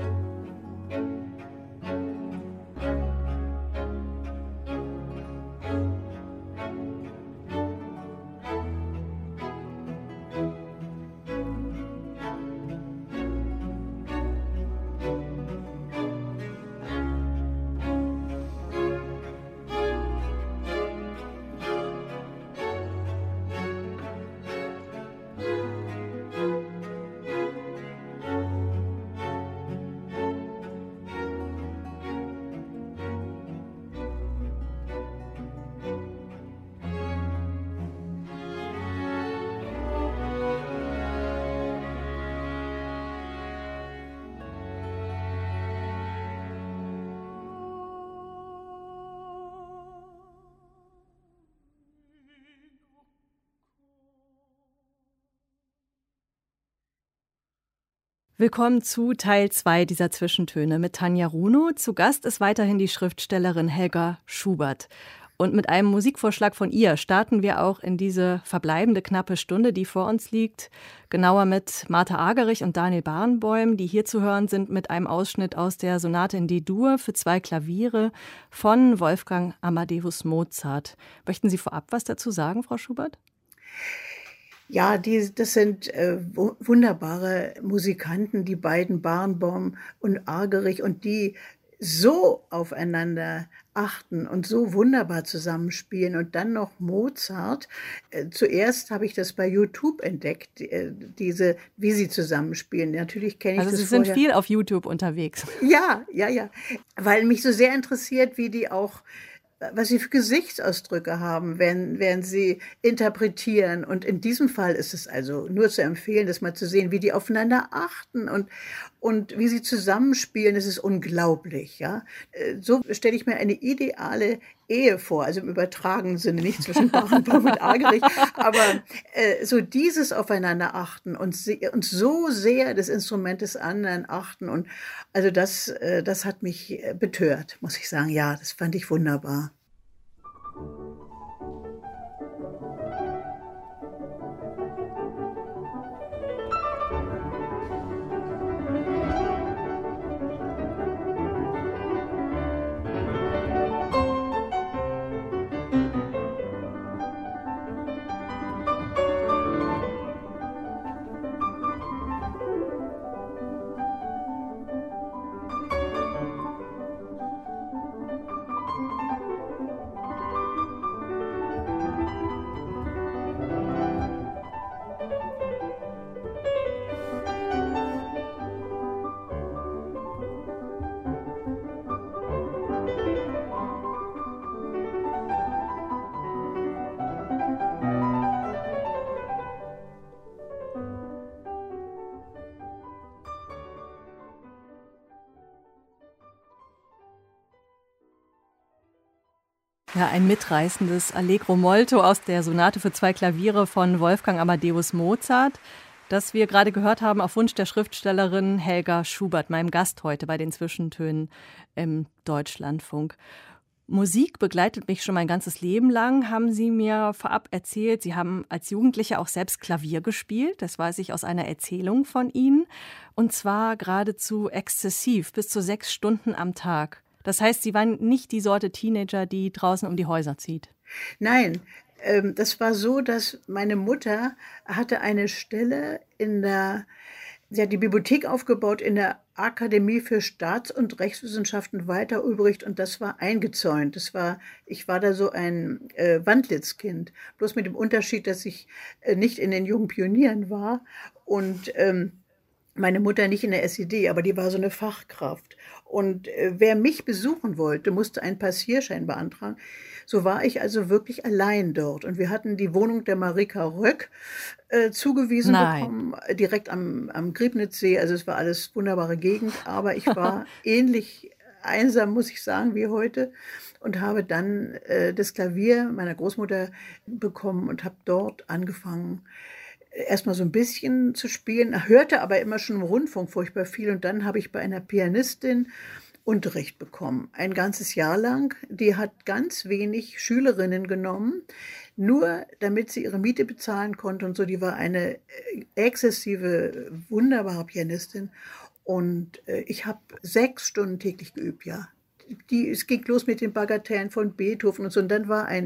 C: Willkommen zu Teil zwei dieser Zwischentöne mit Tanja Runo. Zu Gast ist weiterhin die Schriftstellerin Helga Schubert. Und mit einem Musikvorschlag von ihr starten wir auch in diese verbleibende knappe Stunde, die vor uns liegt. Genauer mit Martha Argerich und Daniel Barenboim, die hier zu hören sind mit einem Ausschnitt aus der Sonate in D-Dur für zwei Klaviere von Wolfgang Amadeus Mozart. Möchten Sie vorab was dazu sagen, Frau Schubert?
D: Ja, die, das sind äh, wunderbare Musikanten, die beiden Barenboim und Argerich, und die so aufeinander achten und so wunderbar zusammenspielen. Und dann noch Mozart. Äh, zuerst habe ich das bei YouTube entdeckt, äh, diese, wie sie zusammenspielen. Natürlich kenne ich
C: also
D: das
C: Sie
D: vorher.
C: sind viel auf YouTube unterwegs.
D: Ja, ja, ja. Weil mich so sehr interessiert, wie die auch, was sie für Gesichtsausdrücke haben, wenn, wenn sie interpretieren. Und in diesem Fall ist es also nur zu empfehlen, das mal zu sehen, wie die aufeinander achten und, und wie sie zusammenspielen. Das ist unglaublich, ja. So stelle ich mir eine ideale Ehe vor, also im übertragenen Sinne, nicht zwischen Barenboim und Argerich, aber äh, so dieses Aufeinander achten und, se- und so sehr das Instrument des anderen achten. Und also das, äh, das hat mich äh, betört, muss ich sagen. Ja, das fand ich wunderbar.
C: Ja, ein mitreißendes Allegro molto aus der Sonate für zwei Klaviere von Wolfgang Amadeus Mozart, das wir gerade gehört haben auf Wunsch der Schriftstellerin Helga Schubert, meinem Gast heute bei den Zwischentönen im Deutschlandfunk. Musik begleitet mich schon mein ganzes Leben lang, haben Sie mir vorab erzählt. Sie haben als Jugendliche auch selbst Klavier gespielt, das weiß ich aus einer Erzählung von Ihnen. Und zwar geradezu exzessiv, bis zu sechs Stunden am Tag. Das heißt, Sie waren nicht die Sorte Teenager, die draußen um die Häuser zieht?
D: Nein, ähm, das war so, dass meine Mutter hatte eine Stelle in der, sie hat die Bibliothek aufgebaut in der Akademie für Staats- und Rechtswissenschaften Walter Ulbricht und das war eingezäunt. Das war, ich war da so ein äh, Wandlitzkind, bloß mit dem Unterschied, dass ich äh, nicht in den jungen Pionieren war und ähm, meine Mutter nicht in der S E D, aber die war so eine Fachkraft. Und äh, wer mich besuchen wollte, musste einen Passierschein beantragen. So war ich also wirklich allein dort. Und wir hatten die Wohnung der Marika Röck äh, zugewiesen
C: Nein.
D: bekommen, äh, direkt am, am Griebnitzsee. Also es war alles wunderbare Gegend. Aber ich war ähnlich einsam, muss ich sagen, wie heute. Und habe dann äh, das Klavier meiner Großmutter bekommen und habe dort angefangen, erstmal so ein bisschen zu spielen, hörte aber immer schon im Rundfunk furchtbar viel. Und dann habe ich bei einer Pianistin Unterricht bekommen, ein ganzes Jahr lang. Die hat ganz wenig Schülerinnen genommen, nur damit sie ihre Miete bezahlen konnte und so. Die war eine exzessive, wunderbare Pianistin. Und äh, ich habe sechs Stunden täglich geübt, ja. Die, es ging los mit den Bagatellen von Beethoven und so. Und dann war ein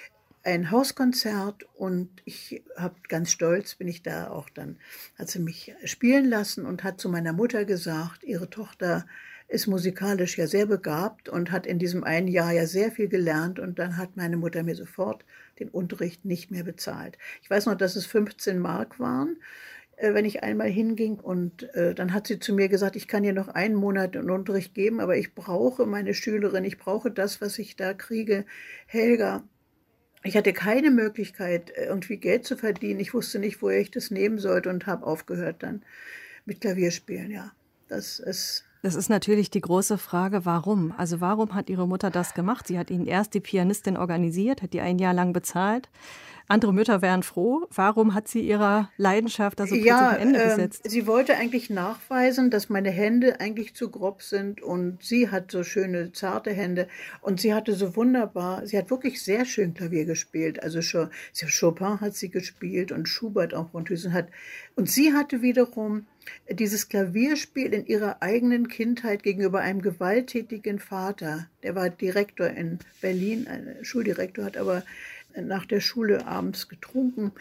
D: ein Hauskonzert und ich habe ganz stolz, bin ich da auch dann, hat sie mich spielen lassen und hat zu meiner Mutter gesagt, ihre Tochter ist musikalisch ja sehr begabt und hat in diesem einen Jahr ja sehr viel gelernt und dann hat meine Mutter mir sofort den Unterricht nicht mehr bezahlt. Ich weiß noch, dass es fünfzehn Mark waren, äh, wenn ich einmal hinging und äh, dann hat sie zu mir gesagt, ich kann ihr noch einen Monat einen Unterricht geben, aber ich brauche meine Schülerin, ich brauche das, was ich da kriege. Helga, ich hatte keine Möglichkeit, irgendwie Geld zu verdienen. Ich wusste nicht, woher ich das nehmen sollte und habe aufgehört dann mit Klavierspielen, ja. Das ist...
C: Das ist natürlich die große Frage, warum? Also warum hat Ihre Mutter das gemacht? Sie hat Ihnen erst die Pianistin organisiert, hat die ein Jahr lang bezahlt. Andere Mütter wären froh. Warum hat sie ihrer Leidenschaft da so plötzlich
D: ja,
C: ein Ende
D: äh,
C: gesetzt?
D: Sie wollte eigentlich nachweisen, dass meine Hände eigentlich zu grob sind und sie hat so schöne, zarte Hände und sie hatte so wunderbar, sie hat wirklich sehr schön Klavier gespielt. Also Chopin hat sie gespielt und Schubert auch und Thyssen hat. Und sie hatte wiederum dieses Klavierspiel in ihrer eigenen Kindheit gegenüber einem gewalttätigen Vater. Der war Direktor in Berlin, ein Schuldirektor, hat aber nach der Schule abends getrunken.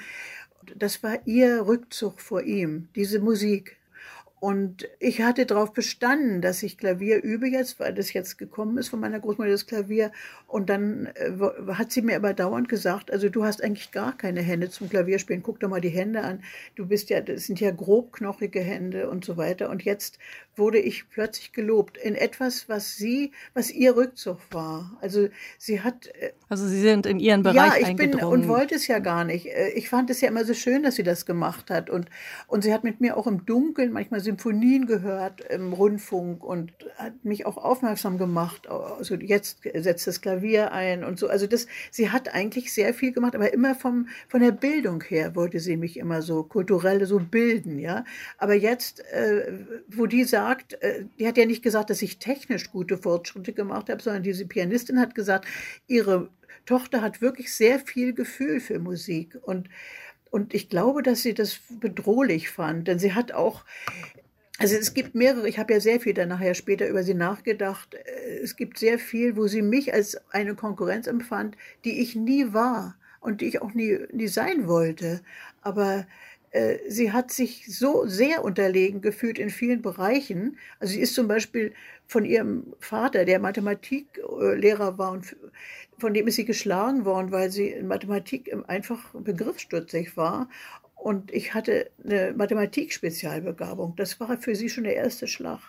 D: Das war ihr Rückzug vor ihm, diese Musik. Und ich hatte darauf bestanden, dass ich Klavier übe jetzt, weil das jetzt gekommen ist von meiner Großmutter, das Klavier. Und dann äh, hat sie mir aber dauernd gesagt, also du hast eigentlich gar keine Hände zum Klavierspielen. Guck doch mal die Hände an. Du bist ja, das sind ja grobknochige Hände und so weiter. Und jetzt wurde ich plötzlich gelobt in etwas, was sie, was ihr Rückzug war. Also sie hat... Äh,
C: also Sie sind in Ihren Bereich
D: eingedrungen. Ja, ich
C: eingedrungen.
D: bin und wollte es ja gar nicht. Ich fand es ja immer so schön, dass sie das gemacht hat. Und, und sie hat mit mir auch im Dunkeln manchmal Symphonien gehört im Rundfunk und hat mich auch aufmerksam gemacht. Also jetzt setzt das Klavier ein und so. Also das, sie hat eigentlich sehr viel gemacht, aber immer vom, von der Bildung her wollte sie mich immer so kulturell so bilden, ja. Aber jetzt, äh, wo die sagt, äh, die hat ja nicht gesagt, dass ich technisch gute Fortschritte gemacht habe, sondern diese Pianistin hat gesagt, ihre Tochter hat wirklich sehr viel Gefühl für Musik und, und ich glaube, dass sie das bedrohlich fand, denn sie hat auch, also es gibt mehrere, ich habe ja sehr viel dann nachher später über sie nachgedacht, es gibt sehr viel, wo sie mich als eine Konkurrenz empfand, die ich nie war und die ich auch nie, nie sein wollte, aber äh, sie hat sich so sehr unterlegen gefühlt in vielen Bereichen. Also sie ist zum Beispiel von ihrem Vater, der Mathematiklehrer war, und von dem ist sie geschlagen worden, weil sie in Mathematik einfach begriffsstutzig war. Und ich hatte eine Mathematik-Spezialbegabung. Das war für sie schon der erste Schlag.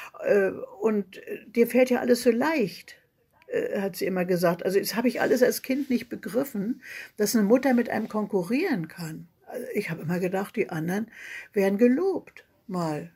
D: Und dir fällt ja alles so leicht, hat sie immer gesagt. Also das habe ich alles als Kind nicht begriffen, dass eine Mutter mit einem konkurrieren kann. Ich habe immer gedacht, die anderen werden gelobt, mal.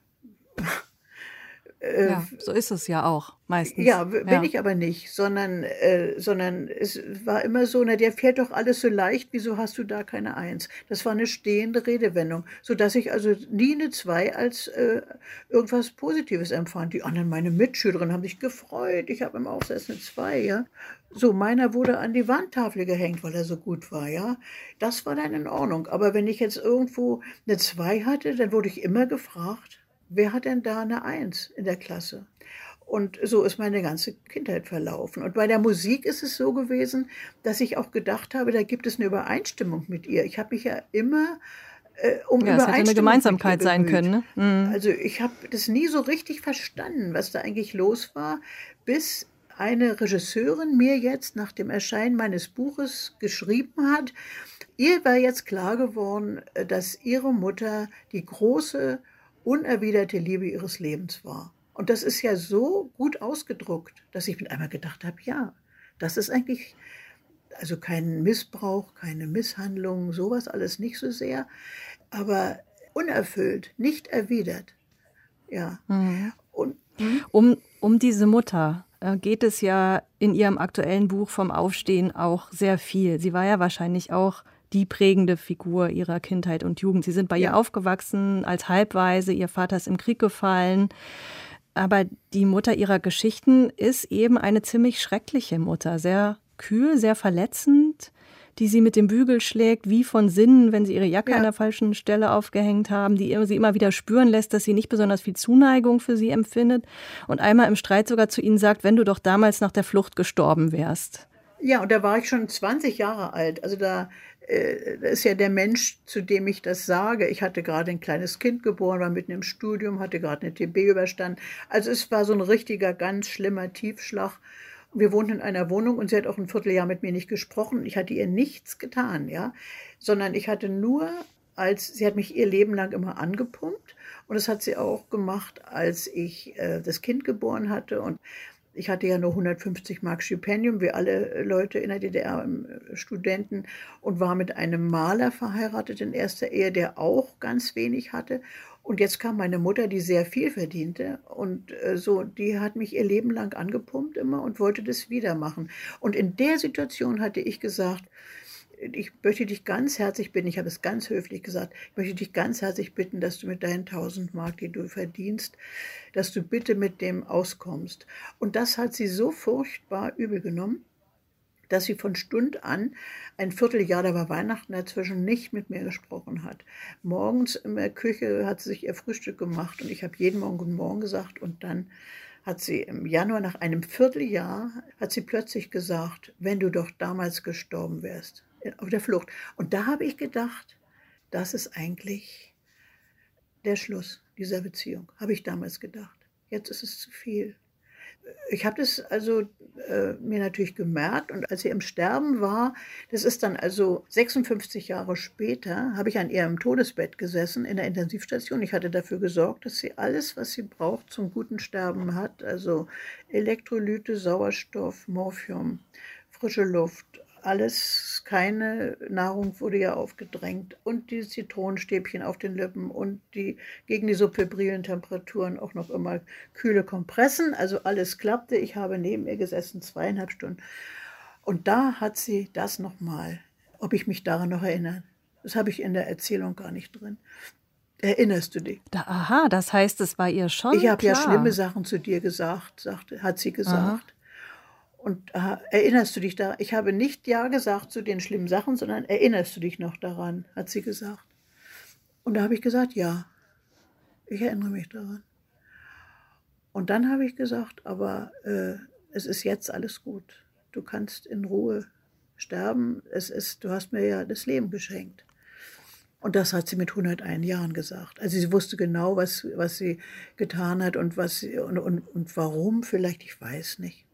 C: Ja, so ist es ja auch meistens.
D: Ja, bin
C: ja.
D: ich aber nicht, sondern, äh, sondern es war immer so, na, dir fährt doch alles so leicht, wieso hast du da keine Eins? Das war eine stehende Redewendung, sodass ich also nie eine Zwei als äh, irgendwas Positives empfand. Die anderen, meine Mitschülerinnen, haben sich gefreut, ich habe im Aufsatz eine Zwei, ja. So, meiner wurde an die Wandtafel gehängt, weil er so gut war, ja. Das war dann in Ordnung. Aber wenn ich jetzt irgendwo eine Zwei hatte, dann wurde ich immer gefragt, wer hat denn da eine Eins in der Klasse? Und so ist meine ganze Kindheit verlaufen. Und bei der Musik ist es so gewesen, dass ich auch gedacht habe, da gibt es eine Übereinstimmung mit ihr. Ich habe mich ja immer äh, um
C: ja, es hätte eine Gemeinsamkeit sein können. Ne?
D: Mhm. Also ich habe das nie so richtig verstanden, was da eigentlich los war, bis eine Regisseurin mir jetzt nach dem Erscheinen meines Buches geschrieben hat, ihr war jetzt klar geworden, dass ihre Mutter die große, unerwiderte Liebe ihres Lebens war. Und das ist ja so gut ausgedruckt, dass ich mit einmal gedacht habe, ja, das ist eigentlich also kein Missbrauch, keine Misshandlung, sowas alles nicht so sehr, aber unerfüllt, nicht erwidert. Ja.
C: Mhm.
D: Und, hm?
C: um, um diese Mutter geht es ja in Ihrem aktuellen Buch vom Aufstehen auch sehr viel. Sie war ja wahrscheinlich auch die prägende Figur Ihrer Kindheit und Jugend. Sie sind bei
D: ja.
C: ihr aufgewachsen als Halbwaise, Ihr Vater ist im Krieg gefallen. Aber die Mutter Ihrer Geschichten ist eben eine ziemlich schreckliche Mutter, sehr kühl, sehr verletzend, die Sie mit dem Bügel schlägt, wie von Sinnen, wenn Sie Ihre Jacke
D: ja.
C: an der falschen Stelle aufgehängt haben, die Sie immer wieder spüren lässt, dass sie nicht besonders viel Zuneigung für Sie empfindet und einmal im Streit sogar zu Ihnen sagt, wenn du doch damals nach der Flucht gestorben wärst.
D: Ja, und da war ich schon zwanzig Jahre alt. Also da äh, ist ja der Mensch, zu dem ich das sage. Ich hatte gerade ein kleines Kind geboren, war mitten im Studium, hatte gerade eine T B überstanden. Also es war so ein richtiger, ganz schlimmer Tiefschlag. Wir wohnten in einer Wohnung und sie hat auch ein Vierteljahr mit mir nicht gesprochen. Ich hatte ihr nichts getan, ja, sondern ich hatte nur, als sie hat mich ihr Leben lang immer angepumpt und das hat sie auch gemacht, als ich äh, das Kind geboren hatte und ich hatte ja nur hundertfünfzig Mark Stipendium, wie alle Leute in der D D R, Studenten, und war mit einem Maler verheiratet in erster Ehe, der auch ganz wenig hatte. Und jetzt kam meine Mutter, die sehr viel verdiente und äh, so, die hat mich ihr Leben lang angepumpt immer und wollte das wieder machen. Und in der Situation hatte ich gesagt, ich möchte dich ganz herzlich bitten, ich habe es ganz höflich gesagt, ich möchte dich ganz herzlich bitten, dass du mit deinen tausend Mark, die du verdienst, dass du bitte mit dem auskommst. Und das hat sie so furchtbar übel genommen, dass sie von Stund an ein Vierteljahr, da war Weihnachten dazwischen, nicht mit mir gesprochen hat. Morgens in der Küche hat sie sich ihr Frühstück gemacht und ich habe jeden Morgen Guten Morgen gesagt und dann hat sie im Januar nach einem Vierteljahr, hat sie plötzlich gesagt, wenn du doch damals gestorben wärst, auf der Flucht. Und da habe ich gedacht, das ist eigentlich der Schluss dieser Beziehung, habe ich damals gedacht. Jetzt ist es zu viel. Ich habe das also äh, mir natürlich gemerkt und als sie im Sterben war, das ist dann also sechsundfünfzig Jahre später, habe ich an ihrem Todesbett gesessen in der Intensivstation. Ich hatte dafür gesorgt, dass sie alles, was sie braucht zum guten Sterben hat, also Elektrolyte, Sauerstoff, Morphium, frische Luft, alles, keine Nahrung wurde ja aufgedrängt und die Zitronenstäbchen auf den Lippen und die gegen die subfebrilen Temperaturen auch noch immer kühle Kompressen, also alles klappte. Ich habe neben ihr gesessen, zweieinhalb Stunden und da hat sie das nochmal, ob ich mich daran noch erinnere, das habe ich in der Erzählung gar nicht drin. Erinnerst du dich?
C: Da, aha, das heißt, es war ihr schon
D: Ich habe ja
C: klar.
D: schlimme Sachen zu dir gesagt, sagte, hat sie gesagt.
C: Aha.
D: Und äh, erinnerst du dich da? Ich habe nicht Ja gesagt zu den schlimmen Sachen, sondern erinnerst du dich noch daran, hat sie gesagt. Und da habe ich gesagt, ja, ich erinnere mich daran. Und dann habe ich gesagt, aber äh, es ist jetzt alles gut. Du kannst in Ruhe sterben. Es ist, du hast mir ja das Leben geschenkt. Und das hat sie mit hunderteins Jahren gesagt. Also sie wusste genau, was, was sie getan hat und, was sie, und, und, und warum vielleicht, ich weiß nicht.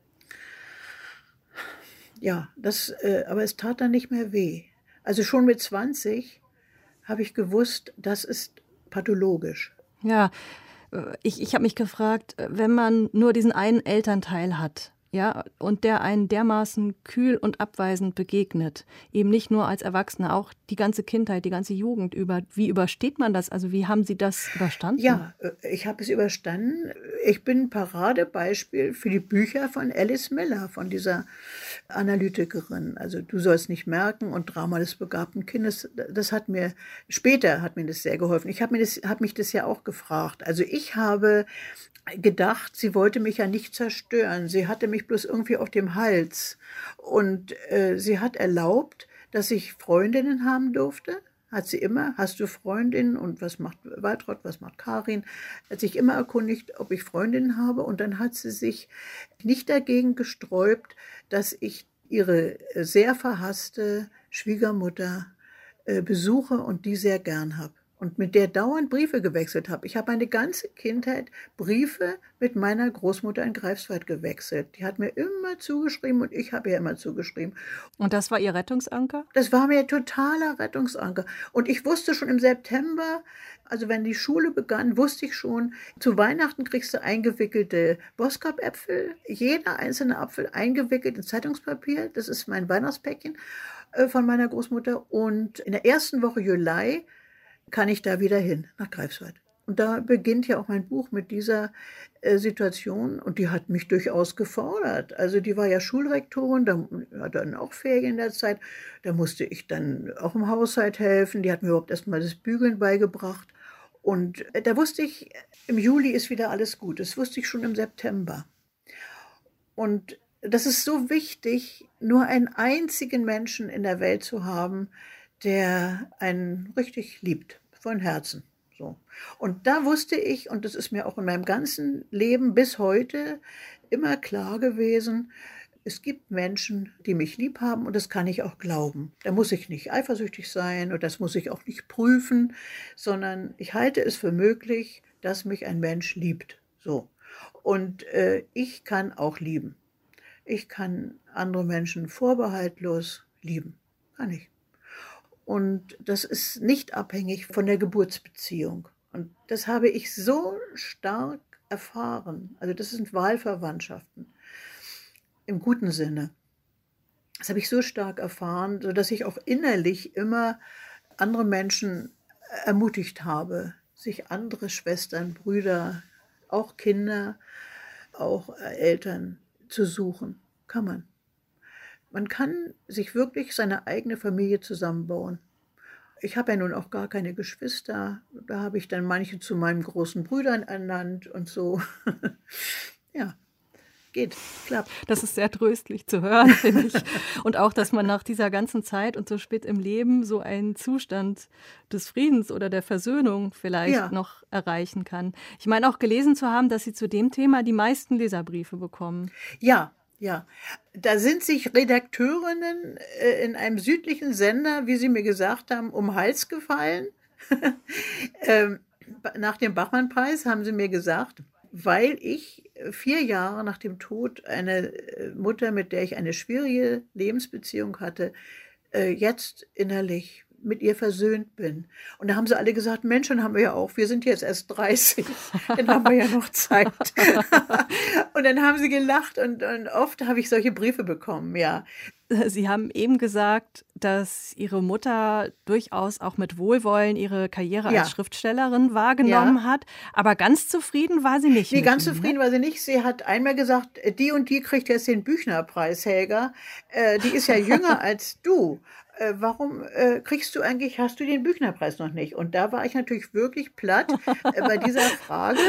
D: Ja, das, äh, aber es tat dann nicht mehr weh. Also schon mit zwanzig habe ich gewusst, das ist pathologisch.
C: Ja, ich, ich habe mich gefragt, wenn man nur diesen einen Elternteil hat, ja, und der einen dermaßen kühl und abweisend begegnet, eben nicht nur als Erwachsener, auch die ganze Kindheit, die ganze Jugend über. Wie übersteht man das? Also wie haben Sie das überstanden?
D: Ja, ich habe es überstanden. Ich bin ein Paradebeispiel für die Bücher von Alice Miller, von dieser Analytikerin. Also du sollst nicht merken und Drama des begabten Kindes. Das hat mir, später hat mir das sehr geholfen. Ich habe mir das, habe mich das ja auch gefragt. Also ich habe gedacht, sie wollte mich ja nicht zerstören. Sie hatte mich bloß irgendwie auf dem Hals. Und äh, sie hat erlaubt, dass ich Freundinnen haben durfte. Hat sie immer, hast du Freundinnen und was macht Waltraud, was macht Karin? Hat sich immer erkundigt, ob ich Freundinnen habe und dann hat sie sich nicht dagegen gesträubt, dass ich ihre sehr verhasste Schwiegermutter äh, besuche und die sehr gern habe. Und mit der dauernd Briefe gewechselt habe. Ich habe meine ganze Kindheit Briefe mit meiner Großmutter in Greifswald gewechselt. Die hat mir immer zugeschrieben und ich habe ihr immer zugeschrieben.
C: Und das war Ihr Rettungsanker?
D: Das war mir totaler Rettungsanker. Und ich wusste schon im September, also wenn die Schule begann, wusste ich schon, zu Weihnachten kriegst du eingewickelte Boskop-Äpfel, jeder einzelne Apfel eingewickelt in Zeitungspapier. Das ist mein Weihnachtspäckchen äh, von meiner Großmutter. Und in der ersten Woche Juli kann ich da wieder hin, nach Greifswald. Und da beginnt ja auch mein Buch mit dieser äh, Situation und die hat mich durchaus gefordert. Also die war ja Schulrektorin, da hat dann auch Ferien in der Zeit, da musste ich dann auch im Haushalt helfen, die hat mir überhaupt erstmal das Bügeln beigebracht und äh, da wusste ich, im Juli ist wieder alles gut, das wusste ich schon im September. Und das ist so wichtig, nur einen einzigen Menschen in der Welt zu haben, der einen richtig liebt, von Herzen. So. Und da wusste ich, und das ist mir auch in meinem ganzen Leben bis heute immer klar gewesen, es gibt Menschen, die mich lieb haben und das kann ich auch glauben. Da muss ich nicht eifersüchtig sein und das muss ich auch nicht prüfen, sondern ich halte es für möglich, dass mich ein Mensch liebt. So. Und äh, ich kann auch lieben. Ich kann andere Menschen vorbehaltlos lieben. Kann ich. Und das ist nicht abhängig von der Geburtsbeziehung. Und das habe ich so stark erfahren. Also das sind Wahlverwandtschaften im guten Sinne. Das habe ich so stark erfahren, sodass ich auch innerlich immer andere Menschen ermutigt habe, sich andere Schwestern, Brüder, auch Kinder, auch Eltern zu suchen. Kann man. Man kann sich wirklich seine eigene Familie zusammenbauen. Ich habe ja nun auch gar keine Geschwister. Da habe ich dann manche zu meinen großen Brüdern ernannt und so. Ja, geht, klappt.
C: Das ist sehr tröstlich zu hören, finde ich. Und auch, dass man nach dieser ganzen Zeit und so spät im Leben so einen Zustand des Friedens oder der Versöhnung vielleicht ja. noch erreichen kann. Ich meine auch gelesen zu haben, dass Sie zu dem Thema die meisten Leserbriefe bekommen.
D: Ja. Ja, da sind sich Redakteurinnen äh, in einem südlichen Sender, wie Sie mir gesagt haben, um den Hals gefallen. ähm, nach dem Bachmann-Preis haben sie mir gesagt, weil ich vier Jahre nach dem Tod einer Mutter, mit der ich eine schwierige Lebensbeziehung hatte, äh, jetzt innerlich mit ihr versöhnt bin. Und da haben sie alle gesagt, Mensch, dann haben wir ja auch, wir sind jetzt erst dreißig, dann haben wir ja noch Zeit. Und dann haben sie gelacht und, und oft habe ich solche Briefe bekommen, ja.
C: Sie haben eben gesagt, dass Ihre Mutter durchaus auch mit Wohlwollen ihre Karriere
D: Ja.
C: als Schriftstellerin wahrgenommen
D: Ja.
C: hat, aber ganz zufrieden war sie nicht.
D: Nee,
C: mit
D: ganz
C: Ihnen,
D: zufrieden
C: ne?
D: war sie nicht. Sie hat einmal gesagt, die und die kriegt jetzt den Büchnerpreis, Helga. Äh, die ist ja jünger als du. Äh, warum äh, kriegst du eigentlich, hast du den Büchnerpreis noch nicht? Und da war ich natürlich wirklich platt äh, bei dieser Frage.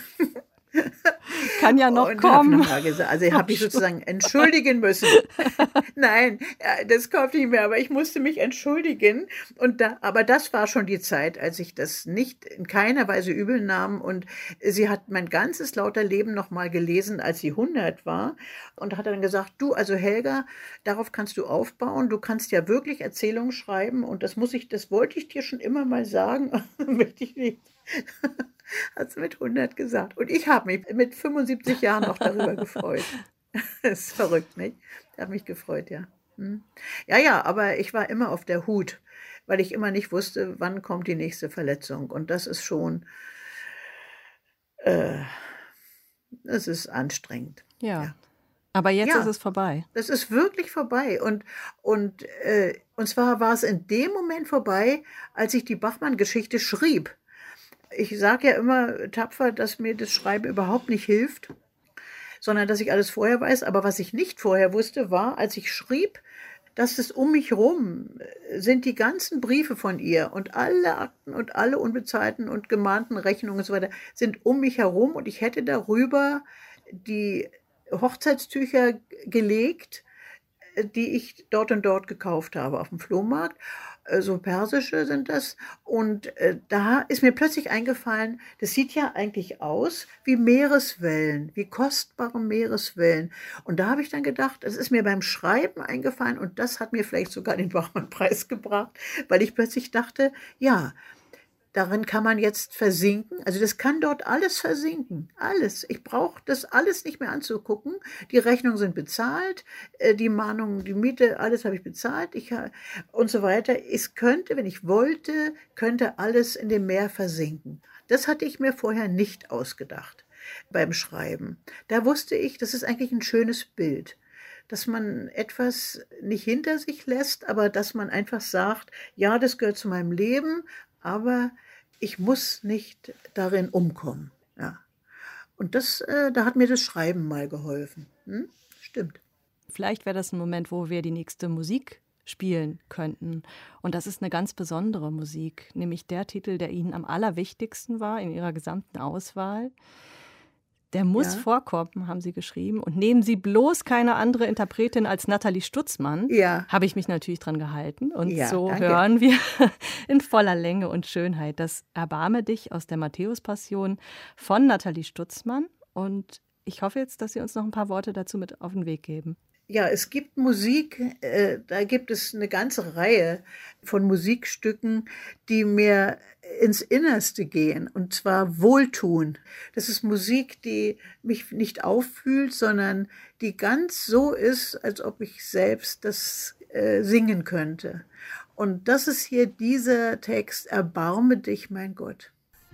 C: Kann ja noch
D: Und
C: kommen.
D: hab noch mal gesagt, also habe ich sozusagen entschuldigen müssen. Nein, ja, das kommt nicht mehr, aber ich musste mich entschuldigen. Und da, aber das war schon die Zeit, als ich das nicht in keiner Weise übel nahm. Und sie hat mein ganzes lauter Leben noch mal gelesen, als sie hundert war. Und hat dann gesagt, du, also Helga, darauf kannst du aufbauen. Du kannst ja wirklich Erzählungen schreiben. Und das muss ich, das wollte ich dir schon immer mal sagen. Möchte ich nicht. Hat sie mit hundert gesagt. Und ich habe mich mit fünfundsiebzig Jahren noch darüber gefreut. Das ist verrückt, nicht? Ich habe mich gefreut, ja. Hm. Ja, ja, aber ich war immer auf der Hut, weil ich immer nicht wusste, wann kommt die nächste Verletzung. Und das ist schon, äh, das ist anstrengend.
C: Ja.
D: Ja.
C: Aber jetzt
D: Ja.
C: ist es vorbei.
D: Das ist wirklich vorbei. Und, und, äh, und zwar war es in dem Moment vorbei, als ich die Bachmann-Geschichte schrieb. Ich sage ja immer tapfer, dass mir das Schreiben überhaupt nicht hilft, sondern dass ich alles vorher weiß. Aber was ich nicht vorher wusste, war, als ich schrieb, dass es um mich rum sind die ganzen Briefe von ihr und alle Akten und alle unbezahlten und gemahnten Rechnungen und so weiter sind um mich herum und ich hätte darüber die Hochzeitstücher gelegt, die ich dort und dort gekauft habe auf dem Flohmarkt. äh, so persische sind das. Und äh, da ist mir plötzlich eingefallen, das sieht ja eigentlich aus wie Meereswellen, wie kostbare Meereswellen. Und da habe ich dann gedacht, es ist mir beim Schreiben eingefallen und das hat mir vielleicht sogar den Bachmann-Preis gebracht, weil ich plötzlich dachte, ja, darin kann man jetzt versinken. Also das kann dort alles versinken. Alles. Ich brauche das alles nicht mehr anzugucken. Die Rechnungen sind bezahlt, äh, die Mahnungen, die Miete, alles habe ich bezahlt. Ich, und so weiter. Es könnte, wenn ich wollte, könnte alles in dem Meer versinken. Das hatte ich mir vorher nicht ausgedacht beim Schreiben. Da wusste ich, das ist eigentlich ein schönes Bild. Dass man etwas nicht hinter sich lässt, aber dass man einfach sagt, ja, das gehört zu meinem Leben, aber ich muss nicht darin umkommen. Ja. Und das, äh, da hat mir das Schreiben mal geholfen. Hm? Stimmt.
C: Vielleicht wäre das ein Moment, wo wir die nächste Musik spielen könnten. Und das ist eine ganz besondere Musik, nämlich der Titel, der Ihnen am allerwichtigsten war in Ihrer gesamten Auswahl. Der muss
D: Ja.
C: vorkommen, haben Sie geschrieben. Und nehmen Sie bloß keine andere Interpretin als Nathalie Stutzmann.
D: Ja.
C: Habe ich mich natürlich dran gehalten. Und
D: Ja,
C: so
D: danke.
C: hören wir in voller Länge und Schönheit das Erbarme dich aus der Matthäus-Passion von Nathalie Stutzmann. Und ich hoffe jetzt, dass Sie uns noch ein paar Worte dazu mit auf den Weg geben.
D: Ja, es gibt Musik, äh, da gibt es eine ganze Reihe von Musikstücken, die mir ins Innerste gehen, und zwar wohltun. Das ist Musik, die mich nicht auffühlt, sondern die ganz so ist, als ob ich selbst das äh, singen könnte. Und das ist hier dieser Text, Erbarme dich, mein Gott.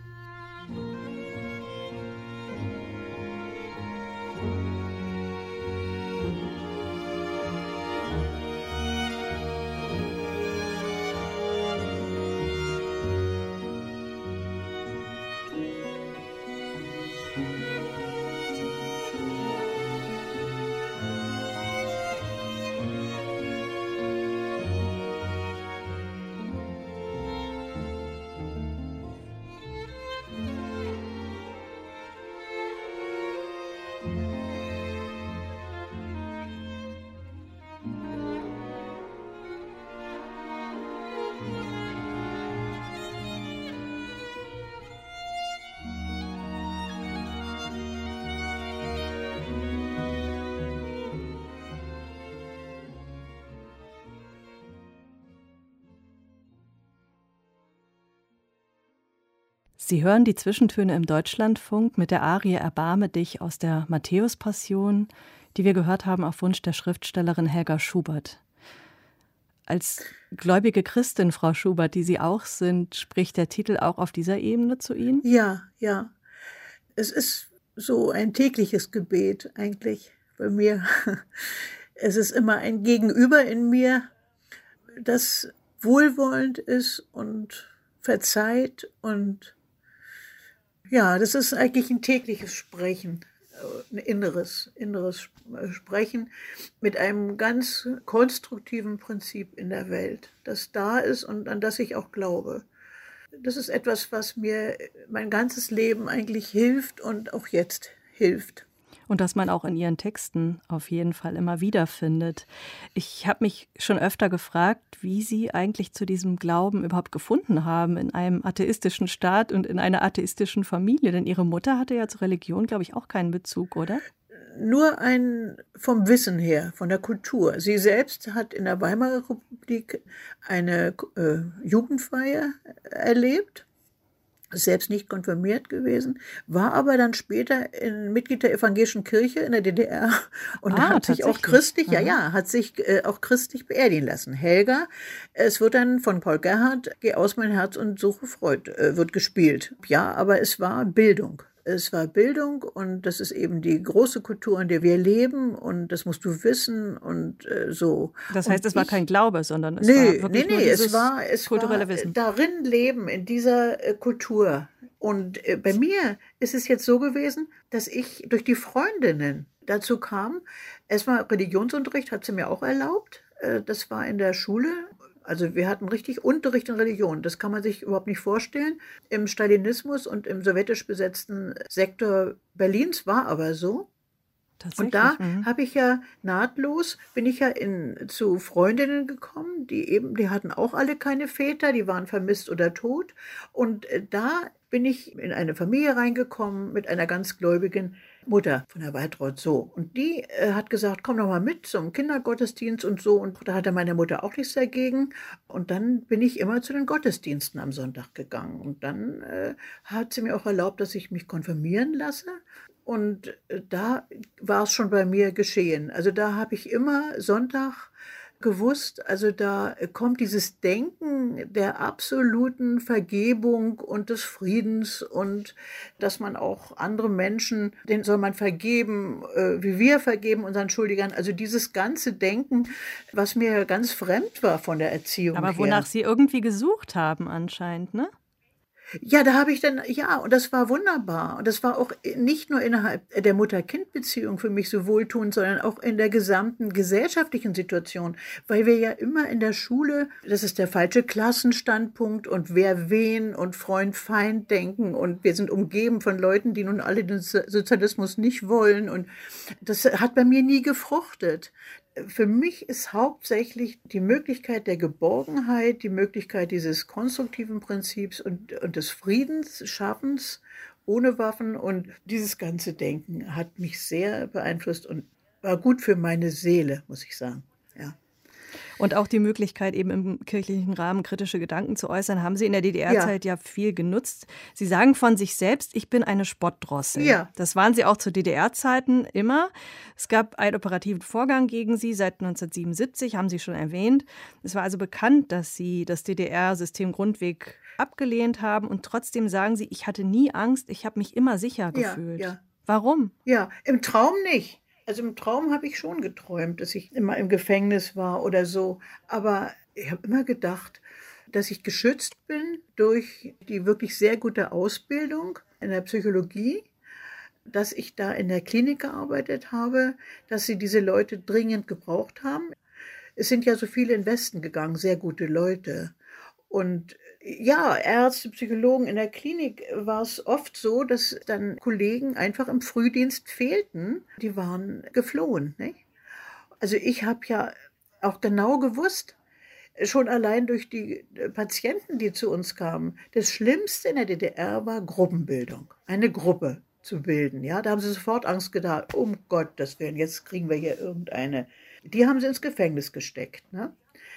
C: Sie hören die Zwischentöne im Deutschlandfunk mit der Arie Erbarme dich aus der Matthäus-Passion, die wir gehört haben auf Wunsch der Schriftstellerin Helga Schubert. Als gläubige Christin, Frau Schubert, die Sie auch sind, spricht der Titel auch auf dieser Ebene zu Ihnen?
D: Ja, ja. Es ist so ein tägliches Gebet eigentlich bei mir. Es ist immer ein Gegenüber in mir, das wohlwollend ist und verzeiht, und ja, das ist eigentlich ein tägliches Sprechen, ein inneres, inneres Sprechen mit einem ganz konstruktiven Prinzip in der Welt, das da ist und an das ich auch glaube. Das ist etwas, was mir mein ganzes Leben eigentlich hilft und auch jetzt hilft.
C: Und das man auch in Ihren Texten auf jeden Fall immer wieder findet. Ich habe mich schon öfter gefragt, wie Sie eigentlich zu diesem Glauben überhaupt gefunden haben in einem atheistischen Staat und in einer atheistischen Familie. Denn Ihre Mutter hatte ja zur Religion, glaube ich, auch keinen Bezug, oder?
D: Nur ein vom Wissen her, von der Kultur. Sie selbst hat in der Weimarer Republik eine äh, Jugendfeier erlebt, ist selbst nicht konfirmiert gewesen, war aber dann später in Mitglied der evangelischen Kirche in der D D R und
C: Ah,
D: hat sich auch
C: tatsächlich.
D: christlich, ja,
C: Aha.
D: ja, hat sich äh, auch christlich beerdigen lassen. Helga, es wird dann von Paul Gerhardt, Geh aus mein Herz und suche Freud, äh, wird gespielt. Ja, aber es war Bildung. Es war Bildung, und das ist eben die große Kultur, in der wir leben, und das musst du wissen und äh, so.
C: Das heißt,
D: und
C: es war
D: ich,
C: kein Glaube, sondern es
D: nee,
C: war
D: nee,
C: wirklich nur
D: nee,
C: dieses
D: es war, es
C: kulturelle
D: war
C: Wissen.
D: darin leben, in dieser äh, Kultur. Und äh, bei mir ist es jetzt so gewesen, dass ich durch die Freundinnen dazu kam. Erstmal Religionsunterricht hat sie mir auch erlaubt. Äh, das war in der Schule. Also wir hatten richtig Unterricht in Religion. Das kann man sich überhaupt nicht vorstellen. Im Stalinismus und im sowjetisch besetzten Sektor Berlins war aber so. Und da mhm. habe ich ja nahtlos, bin ich ja in, zu Freundinnen gekommen, die eben, die hatten auch alle keine Väter, die waren vermisst oder tot. Und äh, da bin ich in eine Familie reingekommen mit einer ganz gläubigen Mutter von der Waltraud so. Und die äh, hat gesagt, komm doch mal mit zum Kindergottesdienst und so. Und da hatte meine Mutter auch nichts dagegen. Und dann bin ich immer zu den Gottesdiensten am Sonntag gegangen. Und dann äh, hat sie mir auch erlaubt, dass ich mich konfirmieren lasse. Und äh, da war es schon bei mir geschehen. Also da habe ich immer Sonntag gewusst, also da kommt dieses Denken der absoluten Vergebung und des Friedens und dass man auch andere Menschen, denen soll man vergeben, äh, wie wir vergeben unseren Schuldigern. Also dieses ganze Denken, was mir ganz fremd war von der Erziehung her.
C: Aber wonach Sie irgendwie gesucht haben anscheinend, ne?
D: Ja, da habe ich dann, ja, und das war wunderbar. Und das war auch nicht nur innerhalb der Mutter-Kind-Beziehung für mich so wohltuend, sondern auch in der gesamten gesellschaftlichen Situation. Weil wir ja immer in der Schule, das ist der falsche Klassenstandpunkt und wer wen und Freund, Feind denken. Und wir sind umgeben von Leuten, die nun alle den Sozialismus nicht wollen. Und das hat bei mir nie gefruchtet. Für mich ist hauptsächlich die Möglichkeit der Geborgenheit, die Möglichkeit dieses konstruktiven Prinzips und, und des Friedens, Schaffens ohne Waffen. Und dieses ganze Denken hat mich sehr beeinflusst und war gut für meine Seele, muss ich sagen. Ja.
C: Und auch die Möglichkeit, eben im kirchlichen Rahmen kritische Gedanken zu äußern, haben Sie in der D D R-Zeit ja. ja viel genutzt. Sie sagen von sich selbst, ich bin eine Spottdrossel.
D: Ja.
C: Das waren Sie auch zu D D R-Zeiten immer. Es gab einen operativen Vorgang gegen Sie seit neunzehnhundertsiebenundsiebzig, haben Sie schon erwähnt. Es war also bekannt, dass Sie das D D R-System Grundweg abgelehnt haben. Und trotzdem sagen Sie, ich hatte nie Angst, ich habe mich immer sicher gefühlt.
D: Ja, ja.
C: Warum?
D: Ja, im Traum nicht. Also im Traum habe ich schon geträumt, dass ich immer im Gefängnis war oder so. Aber ich habe immer gedacht, dass ich geschützt bin durch die wirklich sehr gute Ausbildung in der Psychologie, dass ich da in der Klinik gearbeitet habe, dass sie diese Leute dringend gebraucht haben. Es sind ja so viele in den Westen gegangen, sehr gute Leute. Und ja, Ärzte, Psychologen in der Klinik war es oft so, dass dann Kollegen einfach im Frühdienst fehlten. Die waren geflohen. Nicht? Also ich habe ja auch genau gewusst, schon allein durch die Patienten, die zu uns kamen, das Schlimmste in der D D R war Gruppenbildung, eine Gruppe zu bilden. Ja, da haben sie sofort Angst gedacht, um Gottes Willen, jetzt kriegen wir hier irgendeine. Die haben sie ins Gefängnis gesteckt, ne?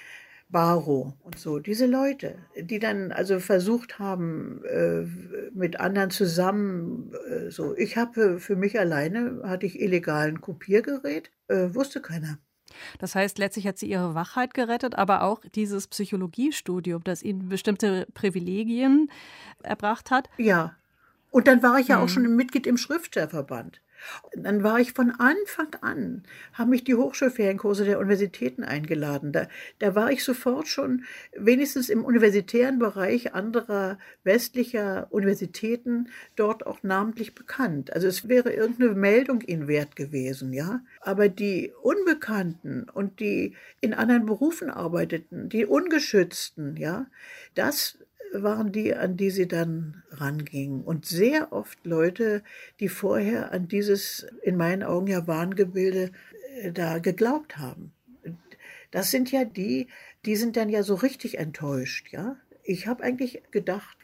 D: Barrow und so, diese Leute, die dann also versucht haben, äh, mit anderen zusammen, äh, so, ich habe für mich alleine, hatte ich illegalen Kopiergerät, äh, wusste keiner.
C: Das heißt, letztlich hat sie ihre Wachheit gerettet, aber auch dieses Psychologiestudium, das ihnen bestimmte Privilegien erbracht hat.
D: Ja, und dann war ich ja
C: hm.
D: auch schon ein Mitglied im Schriftstellerverband. Dann war ich von Anfang an, haben mich die Hochschulferienkurse der Universitäten eingeladen. Da, da war ich sofort schon wenigstens im universitären Bereich anderer westlicher Universitäten dort auch namentlich bekannt. Also es wäre irgendeine Meldung ihnen wert gewesen, ja. Aber die Unbekannten und die in anderen Berufen arbeiteten, die Ungeschützten, ja, das waren die, an die sie dann rangingen. Und sehr oft Leute, die vorher an dieses, in meinen Augen ja Wahngebilde, äh, da geglaubt haben. Das sind ja die, die sind dann ja so richtig enttäuscht, ja. Ich habe eigentlich gedacht,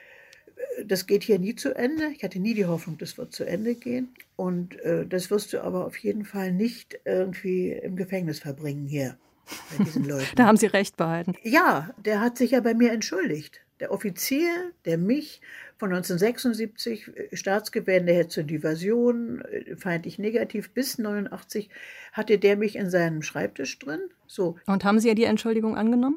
D: das geht hier nie zu Ende. Ich hatte nie die Hoffnung, das wird zu Ende gehen. Und äh, das wirst du aber auf jeden Fall nicht irgendwie im Gefängnis verbringen hier. Bei diesen Leuten.
C: Da haben Sie recht behalten.
D: Ja, der hat sich ja bei mir entschuldigt. Der Offizier, der mich von neunzehnhundertsechsundsiebzig Staatsgewänder zur Diversion, feindlich negativ bis neunundachtzig, hatte der mich in seinem Schreibtisch drin. So.
C: Und haben Sie ja die Entschuldigung angenommen?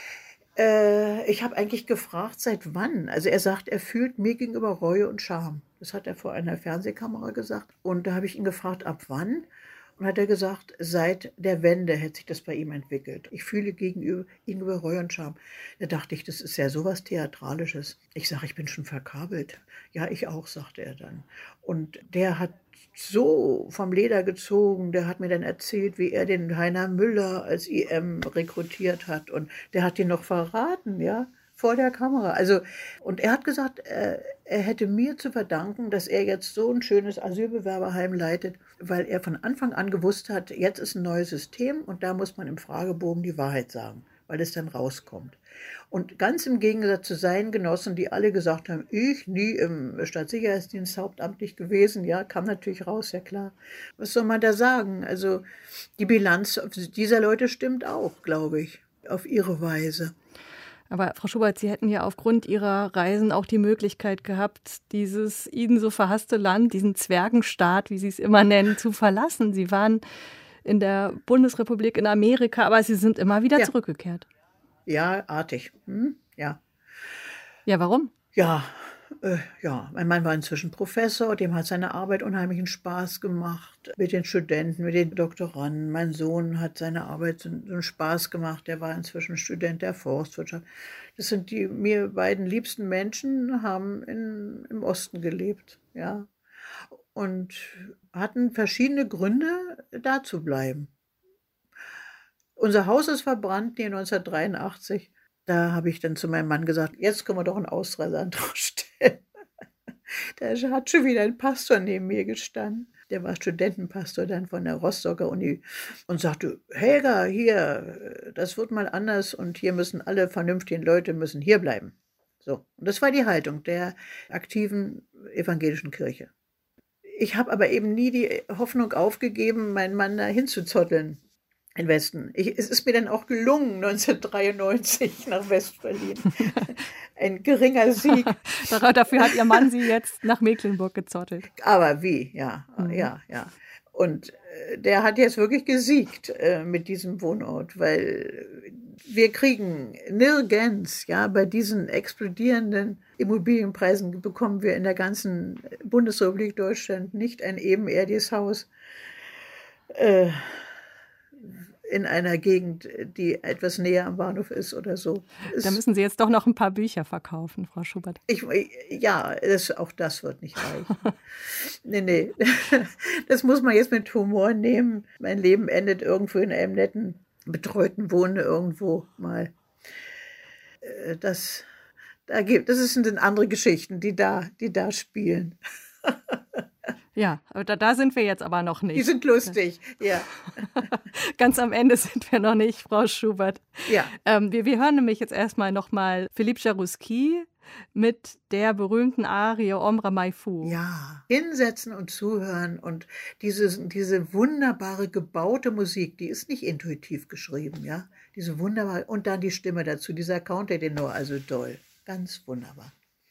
D: Äh, ich habe eigentlich gefragt, seit wann. Also er sagt, er fühlt mir gegenüber Reue und Scham. Das hat er vor einer Fernsehkamera gesagt. Und da habe ich ihn gefragt, ab wann? Und hat er gesagt, seit der Wende hätte sich das bei ihm entwickelt. Ich fühle gegenüber, gegenüber Reue und Scham. Da dachte ich, das ist ja sowas Theatralisches. Ich sage, ich bin schon verkabelt. Ja, ich auch, sagte er dann. Und der hat so vom Leder gezogen, der hat mir dann erzählt, wie er den Heiner Müller als I M rekrutiert hat. Und der hat ihn noch verraten, ja, vor der Kamera. Also, und er hat gesagt, er, er hätte mir zu verdanken, dass er jetzt so ein schönes Asylbewerberheim leitet. weil er von Anfang an gewusst hat, jetzt ist ein neues System und da muss man im Fragebogen die Wahrheit sagen, weil es dann rauskommt. Und ganz im Gegensatz zu seinen Genossen, die alle gesagt haben, ich nie im Staatssicherheitsdienst hauptamtlich gewesen, ja, kam natürlich raus, ja klar. Was soll man da sagen? Also die Bilanz dieser Leute stimmt auch, glaube ich, auf ihre Weise.
C: Aber Frau Schubert, Sie hätten ja aufgrund Ihrer Reisen auch die Möglichkeit gehabt, dieses Ihnen so verhasste Land, diesen Zwergenstaat, wie Sie es immer nennen, zu verlassen. Sie waren in der Bundesrepublik in Amerika, aber Sie sind immer wieder
D: Ja.
C: zurückgekehrt.
D: Ja, artig. Hm? Ja.
C: Ja, warum?
D: Ja, äh, ja, mein Mann war inzwischen Professor, dem hat seine Arbeit unheimlichen Spaß gemacht mit den Studenten, mit den Doktoranden. Mein Sohn hat seine Arbeit so so einen Spaß gemacht, der war inzwischen Student der Forstwirtschaft. Das sind die mir beiden liebsten Menschen, haben in, im Osten gelebt, ja, und hatten verschiedene Gründe, da zu bleiben. Unser Haus ist verbrannt, nee, neunzehnhundertdreiundachtzig. Da habe ich dann zu meinem Mann gesagt, jetzt können wir doch einen Ausreiseantrag stellen. Da hat schon wieder ein Pastor neben mir gestanden. Der war Studentenpastor dann von der Rostocker Uni und sagte, Helga, hier, das wird mal anders und hier müssen alle vernünftigen Leute müssen hier bleiben. So, und das war die Haltung der aktiven evangelischen Kirche. Ich habe aber eben nie die Hoffnung aufgegeben, meinen Mann da hinzuzotteln. In Westen. Ich, es ist mir dann auch gelungen, neunzehnhundertdreiundneunzig nach West-Berlin. Ein geringer Sieg.
C: Dafür hat Ihr Mann Sie jetzt nach Mecklenburg gezottelt.
D: Aber wie, ja,
C: Mhm.
D: ja, ja. Und äh, der hat jetzt wirklich gesiegt äh, mit diesem Wohnort, weil wir kriegen nirgends, ja, bei diesen explodierenden Immobilienpreisen bekommen wir in der ganzen Bundesrepublik Deutschland nicht ein ebenerdiges Haus. Äh, in einer Gegend, die etwas näher am Bahnhof ist oder so.
C: Da müssen Sie jetzt doch noch ein paar Bücher verkaufen, Frau Schubert.
D: Ich, ja, das, auch das wird nicht reichen. nee, nee, das muss man jetzt mit Humor nehmen. Mein Leben endet irgendwo in einem netten, betreuten Wohnen irgendwo mal. Das, da gibt, das sind andere Geschichten, die da, die da spielen.
C: Ja, aber da, da sind wir jetzt aber noch nicht.
D: Die sind lustig, ja.
C: Ganz am Ende sind wir noch nicht, Frau Schubert.
D: Ja.
C: Ähm, wir, wir hören nämlich jetzt erstmal nochmal Philippe Jaroussky mit der berühmten Arie Ombre Mai Fou.
D: Ja, hinsetzen und zuhören und diese, diese wunderbare gebaute Musik, die ist nicht intuitiv geschrieben, ja. Diese wunderbare, und dann die Stimme dazu, dieser Countertenor, also toll, ganz wunderbar.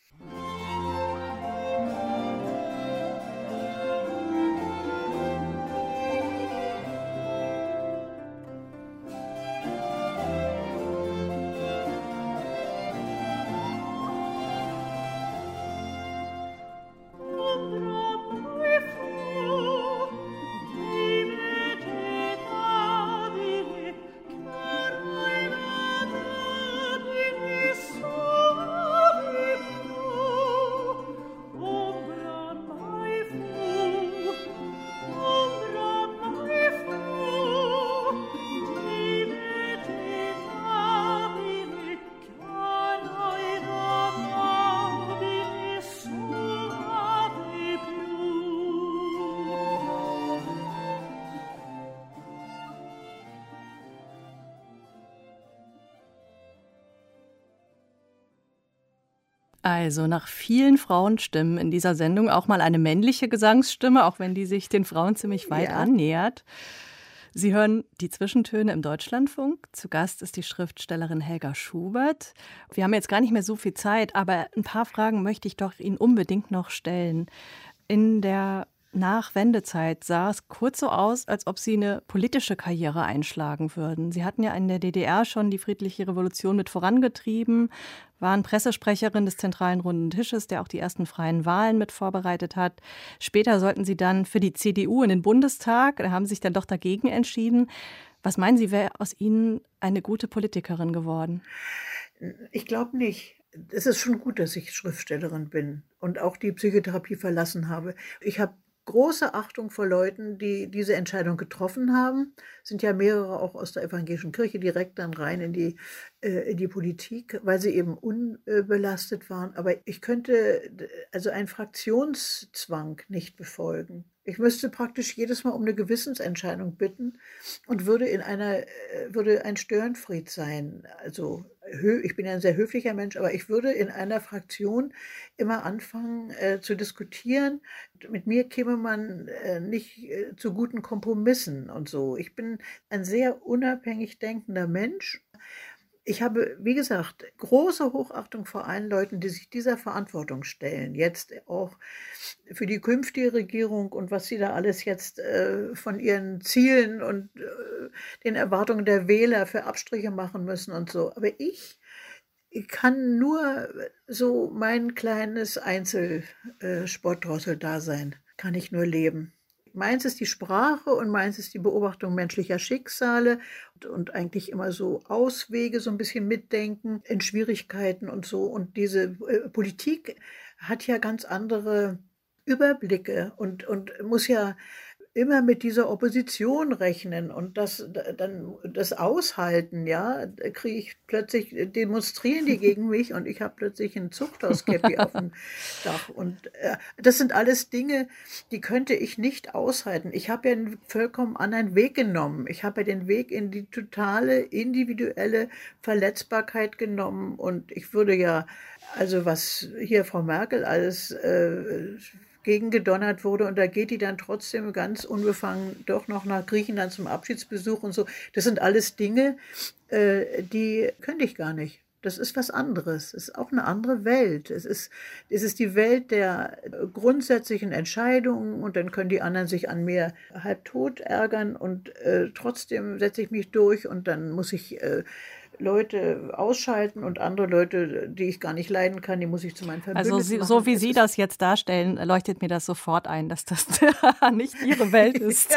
C: Also nach vielen Frauenstimmen in dieser Sendung auch mal eine männliche Gesangsstimme, auch wenn die sich den Frauen ziemlich weit
D: Ja.
C: annähert. Sie hören die Zwischentöne im Deutschlandfunk. Zu Gast ist die Schriftstellerin Helga Schubert. Wir haben jetzt gar nicht mehr so viel Zeit, aber ein paar Fragen möchte ich doch Ihnen unbedingt noch stellen. In der Nachwendezeit sah es kurz so aus, als ob Sie eine politische Karriere einschlagen würden. Sie hatten ja in der D D R schon die friedliche Revolution mit vorangetrieben, waren Pressesprecherin des Zentralen Runden Tisches, der auch die ersten freien Wahlen mit vorbereitet hat. Später sollten Sie dann für die C D U in den Bundestag, da haben Sie sich dann doch dagegen entschieden. Was meinen Sie, wäre aus Ihnen eine gute Politikerin geworden?
D: Ich glaube nicht. Es ist schon gut, dass ich Schriftstellerin bin und auch die Psychotherapie verlassen habe. Ich habe große Achtung vor Leuten, die diese Entscheidung getroffen haben. Es sind ja mehrere auch aus der evangelischen Kirche direkt dann rein in die, äh, in die Politik, weil sie eben unbelastet waren. Aber ich könnte also einen Fraktionszwang nicht befolgen. Ich müsste praktisch jedes Mal um eine Gewissensentscheidung bitten und würde in einer äh, würde ein Störenfried sein. Also, hö ich bin ja ein sehr höflicher Mensch, aber ich würde in einer Fraktion immer anfangen, äh, zu diskutieren. Mit mir käme man, äh, nicht, äh, zu guten Kompromissen und so. Ich bin ein sehr unabhängig denkender Mensch. Ich habe, wie gesagt, große Hochachtung vor allen Leuten, die sich dieser Verantwortung stellen. Jetzt auch für die künftige Regierung und was sie da alles jetzt äh, von ihren Zielen und äh, den Erwartungen der Wähler für Abstriche machen müssen und so. Aber ich, ich kann nur so mein kleines Einzelsportdrossel-Dasein, kann ich nur leben. Meins ist die Sprache und meins ist die Beobachtung menschlicher Schicksale und, und eigentlich immer so Auswege, so ein bisschen mitdenken in Schwierigkeiten und so. Und diese äh, Politik hat ja ganz andere Überblicke und, und muss ja immer mit dieser Opposition rechnen und das dann das aushalten, ja, da kriege ich plötzlich, demonstrieren die gegen mich und ich habe plötzlich ein Zuchthauskäppi auf dem Dach und äh, das sind alles Dinge, die könnte ich nicht aushalten. Ich habe ja einen vollkommen anderen Weg genommen. Ich habe ja den Weg in die totale individuelle Verletzbarkeit genommen und ich würde ja, also was hier Frau Merkel alles äh, gegengedonnert wurde und da geht die dann trotzdem ganz unbefangen doch noch nach Griechenland zum Abschiedsbesuch und so. Das sind alles Dinge, äh, die könnte ich gar nicht. Das ist was anderes. Es ist auch eine andere Welt. Es ist, es ist die Welt der grundsätzlichen Entscheidungen und dann können die anderen sich an mir halbtot ärgern und äh, trotzdem setze ich mich durch und dann muss ich äh, Leute ausschalten und andere Leute, die ich gar nicht leiden kann, die muss ich zu meinen Verbündeten
C: Also Sie,
D: machen.
C: so wie
D: Es
C: Sie
D: ist-
C: das jetzt darstellen, leuchtet mir das sofort ein, dass das nicht Ihre Welt ist.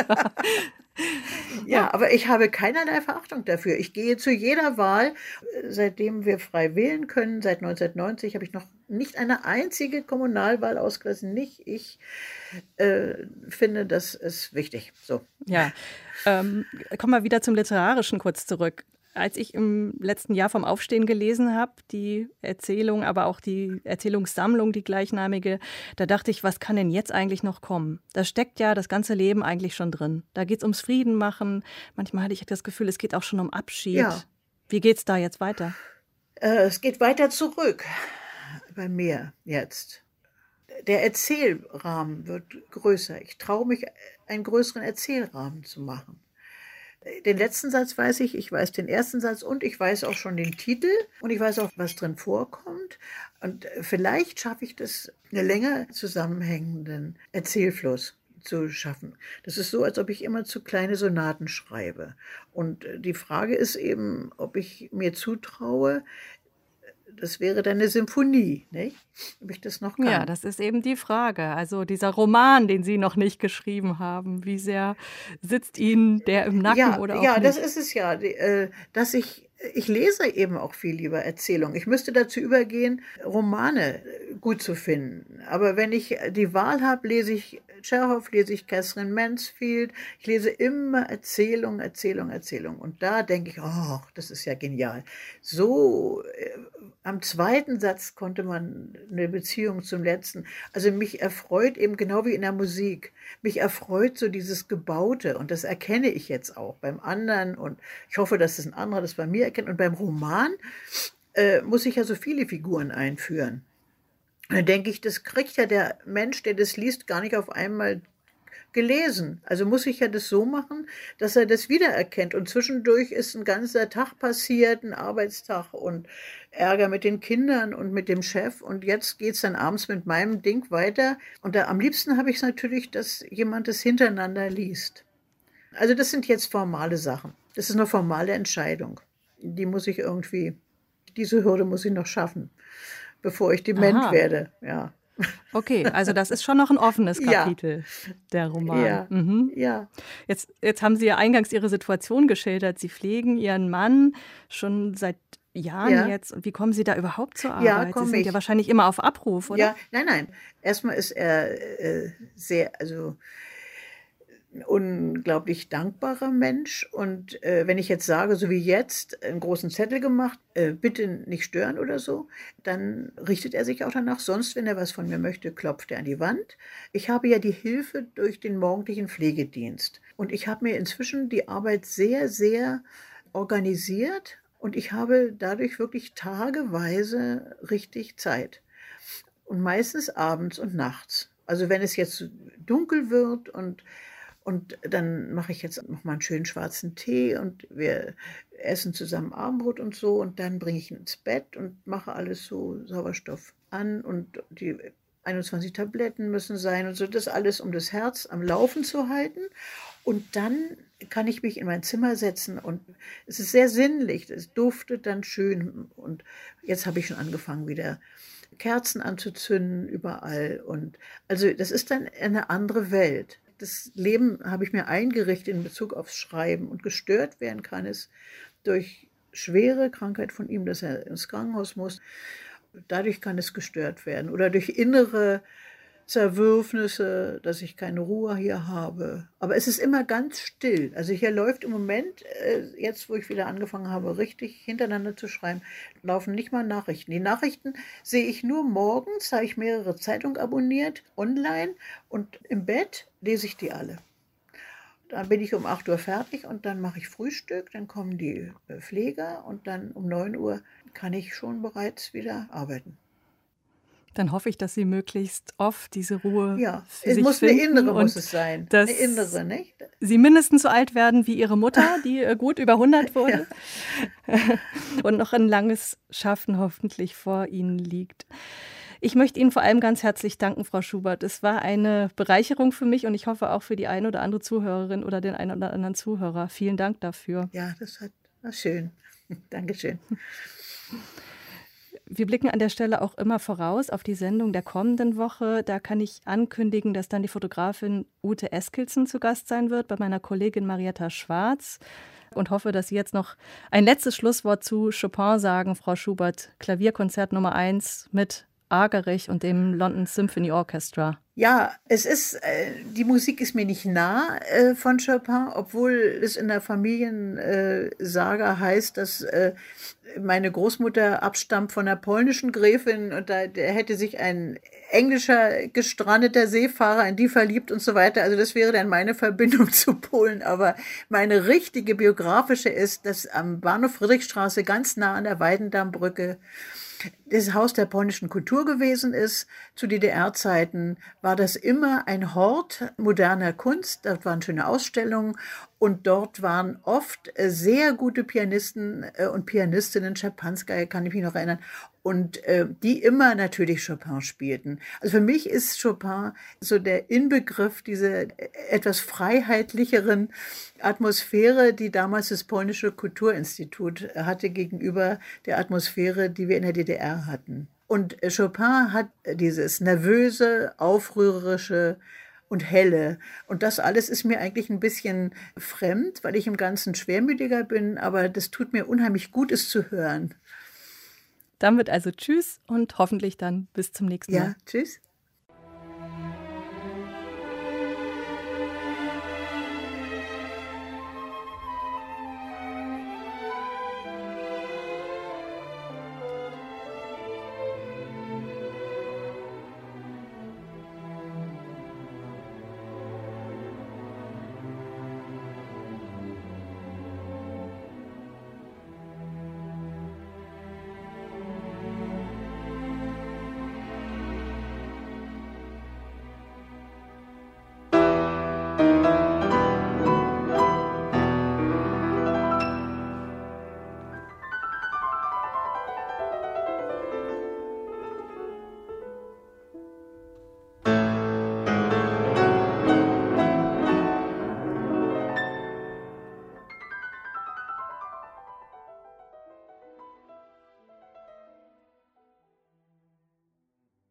D: Ja, aber ich habe keinerlei Verachtung dafür. Ich gehe zu jeder Wahl, äh, seitdem wir frei wählen können, seit neunzehnhundertneunzig habe ich noch nicht eine einzige Kommunalwahl ausgelassen. Nicht ich äh, finde, das ist wichtig. So.
C: Ja, ähm, kommen wir wieder zum Literarischen kurz zurück. Als ich im letzten Jahr vom Aufstehen gelesen habe, die Erzählung, aber auch die Erzählungssammlung, die gleichnamige, da dachte ich, was kann denn jetzt eigentlich noch kommen? Da steckt ja das ganze Leben eigentlich schon drin. Da geht es ums Frieden machen. Manchmal hatte ich das Gefühl, es geht auch schon um Abschied.
D: Ja.
C: Wie geht's da jetzt weiter?
D: Äh, es geht weiter zurück bei mir jetzt. Der Erzählrahmen wird größer. Ich traue mich, einen größeren Erzählrahmen zu machen. Den letzten Satz weiß ich, ich weiß den ersten Satz und ich weiß auch schon den Titel und ich weiß auch, was drin vorkommt. Und vielleicht schaffe ich das, einen länger zusammenhängenden Erzählfluss zu schaffen. Das ist so, als ob ich immer zu kleine Sonaten schreibe. Und die Frage ist eben, ob ich mir zutraue, das wäre dann eine Symphonie, nicht? Ob ich das noch kann.
C: Ja, das ist eben die Frage. Also dieser Roman, den Sie noch nicht geschrieben haben, wie sehr sitzt Ihnen der im Nacken
D: ja,
C: oder auch
D: ja,
C: nicht?
D: das ist es ja, die, äh, dass ich ich lese eben auch viel lieber Erzählungen. Ich müsste dazu übergehen, Romane äh, gut zu finden. Aber wenn ich die Wahl habe, lese ich Tschechow, lese ich Catherine Mansfield. Ich lese immer Erzählung, Erzählung, Erzählung. Und da denke ich, oh, das ist ja genial. So äh, am zweiten Satz konnte man eine Beziehung zum letzten. Also mich erfreut eben genau wie in der Musik. Mich erfreut so dieses Gebaute und das erkenne ich jetzt auch beim anderen und ich hoffe, dass das ein anderer das bei mir erkennt. Und beim Roman äh, muss ich ja so viele Figuren einführen. Und dann denke ich, das kriegt ja der Mensch, der das liest, gar nicht auf einmal gelesen. Also muss ich ja das so machen, dass er das wiedererkennt. Und zwischendurch ist ein ganzer Tag passiert, ein Arbeitstag und Ärger mit den Kindern und mit dem Chef. Und jetzt geht es dann abends mit meinem Ding weiter. Und da, am liebsten habe ich es natürlich, dass jemand das hintereinander liest. Also das sind jetzt formale Sachen. Das ist eine formale Entscheidung. Die muss ich irgendwie, diese Hürde muss ich noch schaffen, bevor ich dement
C: Aha.
D: werde. Ja.
C: Okay, also das ist schon noch ein offenes
D: Ja.
C: Kapitel, der Roman.
D: Ja.
C: Mhm.
D: Ja.
C: Jetzt, jetzt haben Sie ja eingangs Ihre Situation geschildert. Sie pflegen Ihren Mann schon seit Jahren
D: Ja.
C: jetzt. Und wie kommen Sie da überhaupt zur
D: Ja,
C: Arbeit?
D: komm
C: Sie sind
D: ich.
C: ja wahrscheinlich immer auf Abruf, oder?
D: Ja, nein, nein. Erstmal ist er äh, sehr, also 'n unglaublich dankbarer Mensch und, äh, wenn ich jetzt sage, so wie jetzt, einen großen Zettel gemacht, äh, bitte nicht stören oder so, dann richtet er sich auch danach. Sonst, wenn er was von mir möchte, klopft er an die Wand. Ich habe ja die Hilfe durch den morgendlichen Pflegedienst und ich habe mir inzwischen die Arbeit sehr, sehr organisiert und ich habe dadurch wirklich tageweise richtig Zeit und meistens abends und nachts. Also, wenn es jetzt dunkel wird und und dann mache ich jetzt noch mal 'n schönen schwarzen Tee und wir essen zusammen Abendbrot und so und dann bringe ich ihn ins Bett und mache alles so Sauerstoff an und die einundzwanzig Tabletten müssen sein und so. Das alles, um das Herz am Laufen zu halten. Und dann kann ich mich in mein Zimmer setzen und es ist sehr sinnlich. Es duftet dann schön und jetzt habe ich schon angefangen, wieder Kerzen anzuzünden überall und also, das ist dann eine andere Welt. Das Leben habe ich mir eingerichtet in Bezug aufs Schreiben und gestört werden kann es durch schwere Krankheit von ihm, dass er ins Krankenhaus muss. Dadurch kann es gestört werden oder durch innere Zerwürfnisse, dass ich keine Ruhe hier habe. Aber es ist immer ganz still. Also, hier läuft im Moment, äh, jetzt, wo ich wieder angefangen habe, richtig hintereinander zu schreiben, laufen nicht mal Nachrichten. Die Nachrichten sehe ich nur morgens, habe ich mehrere Zeitungen abonniert, online und im Bett lese ich die alle. Dann bin ich um acht Uhr fertig und dann mache ich Frühstück, dann kommen die, äh, Pfleger und dann um neun Uhr kann ich schon bereits wieder arbeiten.
C: Dann hoffe ich, dass Sie möglichst oft diese Ruhe
D: Ja,
C: für
D: es
C: sich
D: muss 'ne
C: finden
D: innere
C: und
D: muss es sein,
C: dass
D: 'ne innere, nicht?
C: Sie mindestens so alt werden wie Ihre Mutter, die, äh, gut über hundert wurde und noch 'n langes Schaffen hoffentlich vor Ihnen liegt. Ich möchte Ihnen vor allem ganz herzlich danken, Frau Schubert. Es war eine Bereicherung für mich und ich hoffe auch für die eine oder andere Zuhörerin oder den einen oder anderen Zuhörer. Vielen Dank dafür.
D: Ja, das hat war schön. Dankeschön.
C: Wir blicken an der Stelle auch immer voraus auf die Sendung der kommenden Woche. Da kann ich ankündigen, dass dann die Fotografin Ute Eskildsen zu Gast sein wird bei meiner Kollegin Marietta Schwarz und hoffe, dass Sie jetzt noch ein letztes Schlusswort zu Chopin sagen, Frau Schubert. Klavierkonzert Nummer eins mit Argerich und dem London Symphony Orchestra.
D: Ja, es ist äh, die Musik ist mir nicht nah, äh, von Chopin, obwohl es in der Familiensaga äh, Saga heißt, dass, äh, meine Großmutter abstammt von 'ner polnischen Gräfin und da da hätte sich ein englischer gestrandeter Seefahrer in die verliebt und so weiter. Also, das wäre dann meine Verbindung zu Polen. Aber meine richtige biografische ist, dass am Bahnhof Friedrichstraße ganz nah an der Weidendammbrücke das Haus der polnischen Kultur gewesen ist. Zu D D R-Zeiten war das immer ein Hort moderner Kunst. Dort waren schöne Ausstellungen und dort waren oft äh, sehr gute Pianisten äh, und Pianistinnen, Schapanskaja kann ich mich noch erinnern, und äh, die immer natürlich Chopin spielten. Also für mich ist Chopin so der Inbegriff dieser äh, etwas freiheitlicheren Atmosphäre, die damals das Polnische Kulturinstitut hatte gegenüber der Atmosphäre, die wir in der D D R hatten. Und äh, Chopin hat dieses nervöse, aufrührerische und helle. Und das alles ist mir eigentlich ein bisschen fremd, weil ich im Ganzen schwermütiger bin, aber das tut mir unheimlich gut, es zu hören.
C: Damit also tschüss und hoffentlich dann bis zum nächsten Mal.
D: Ja, tschüss.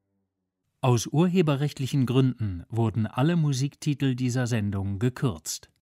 B: Aus urheberrechtlichen Gründen wurden alle Musiktitel dieser Sendung gekürzt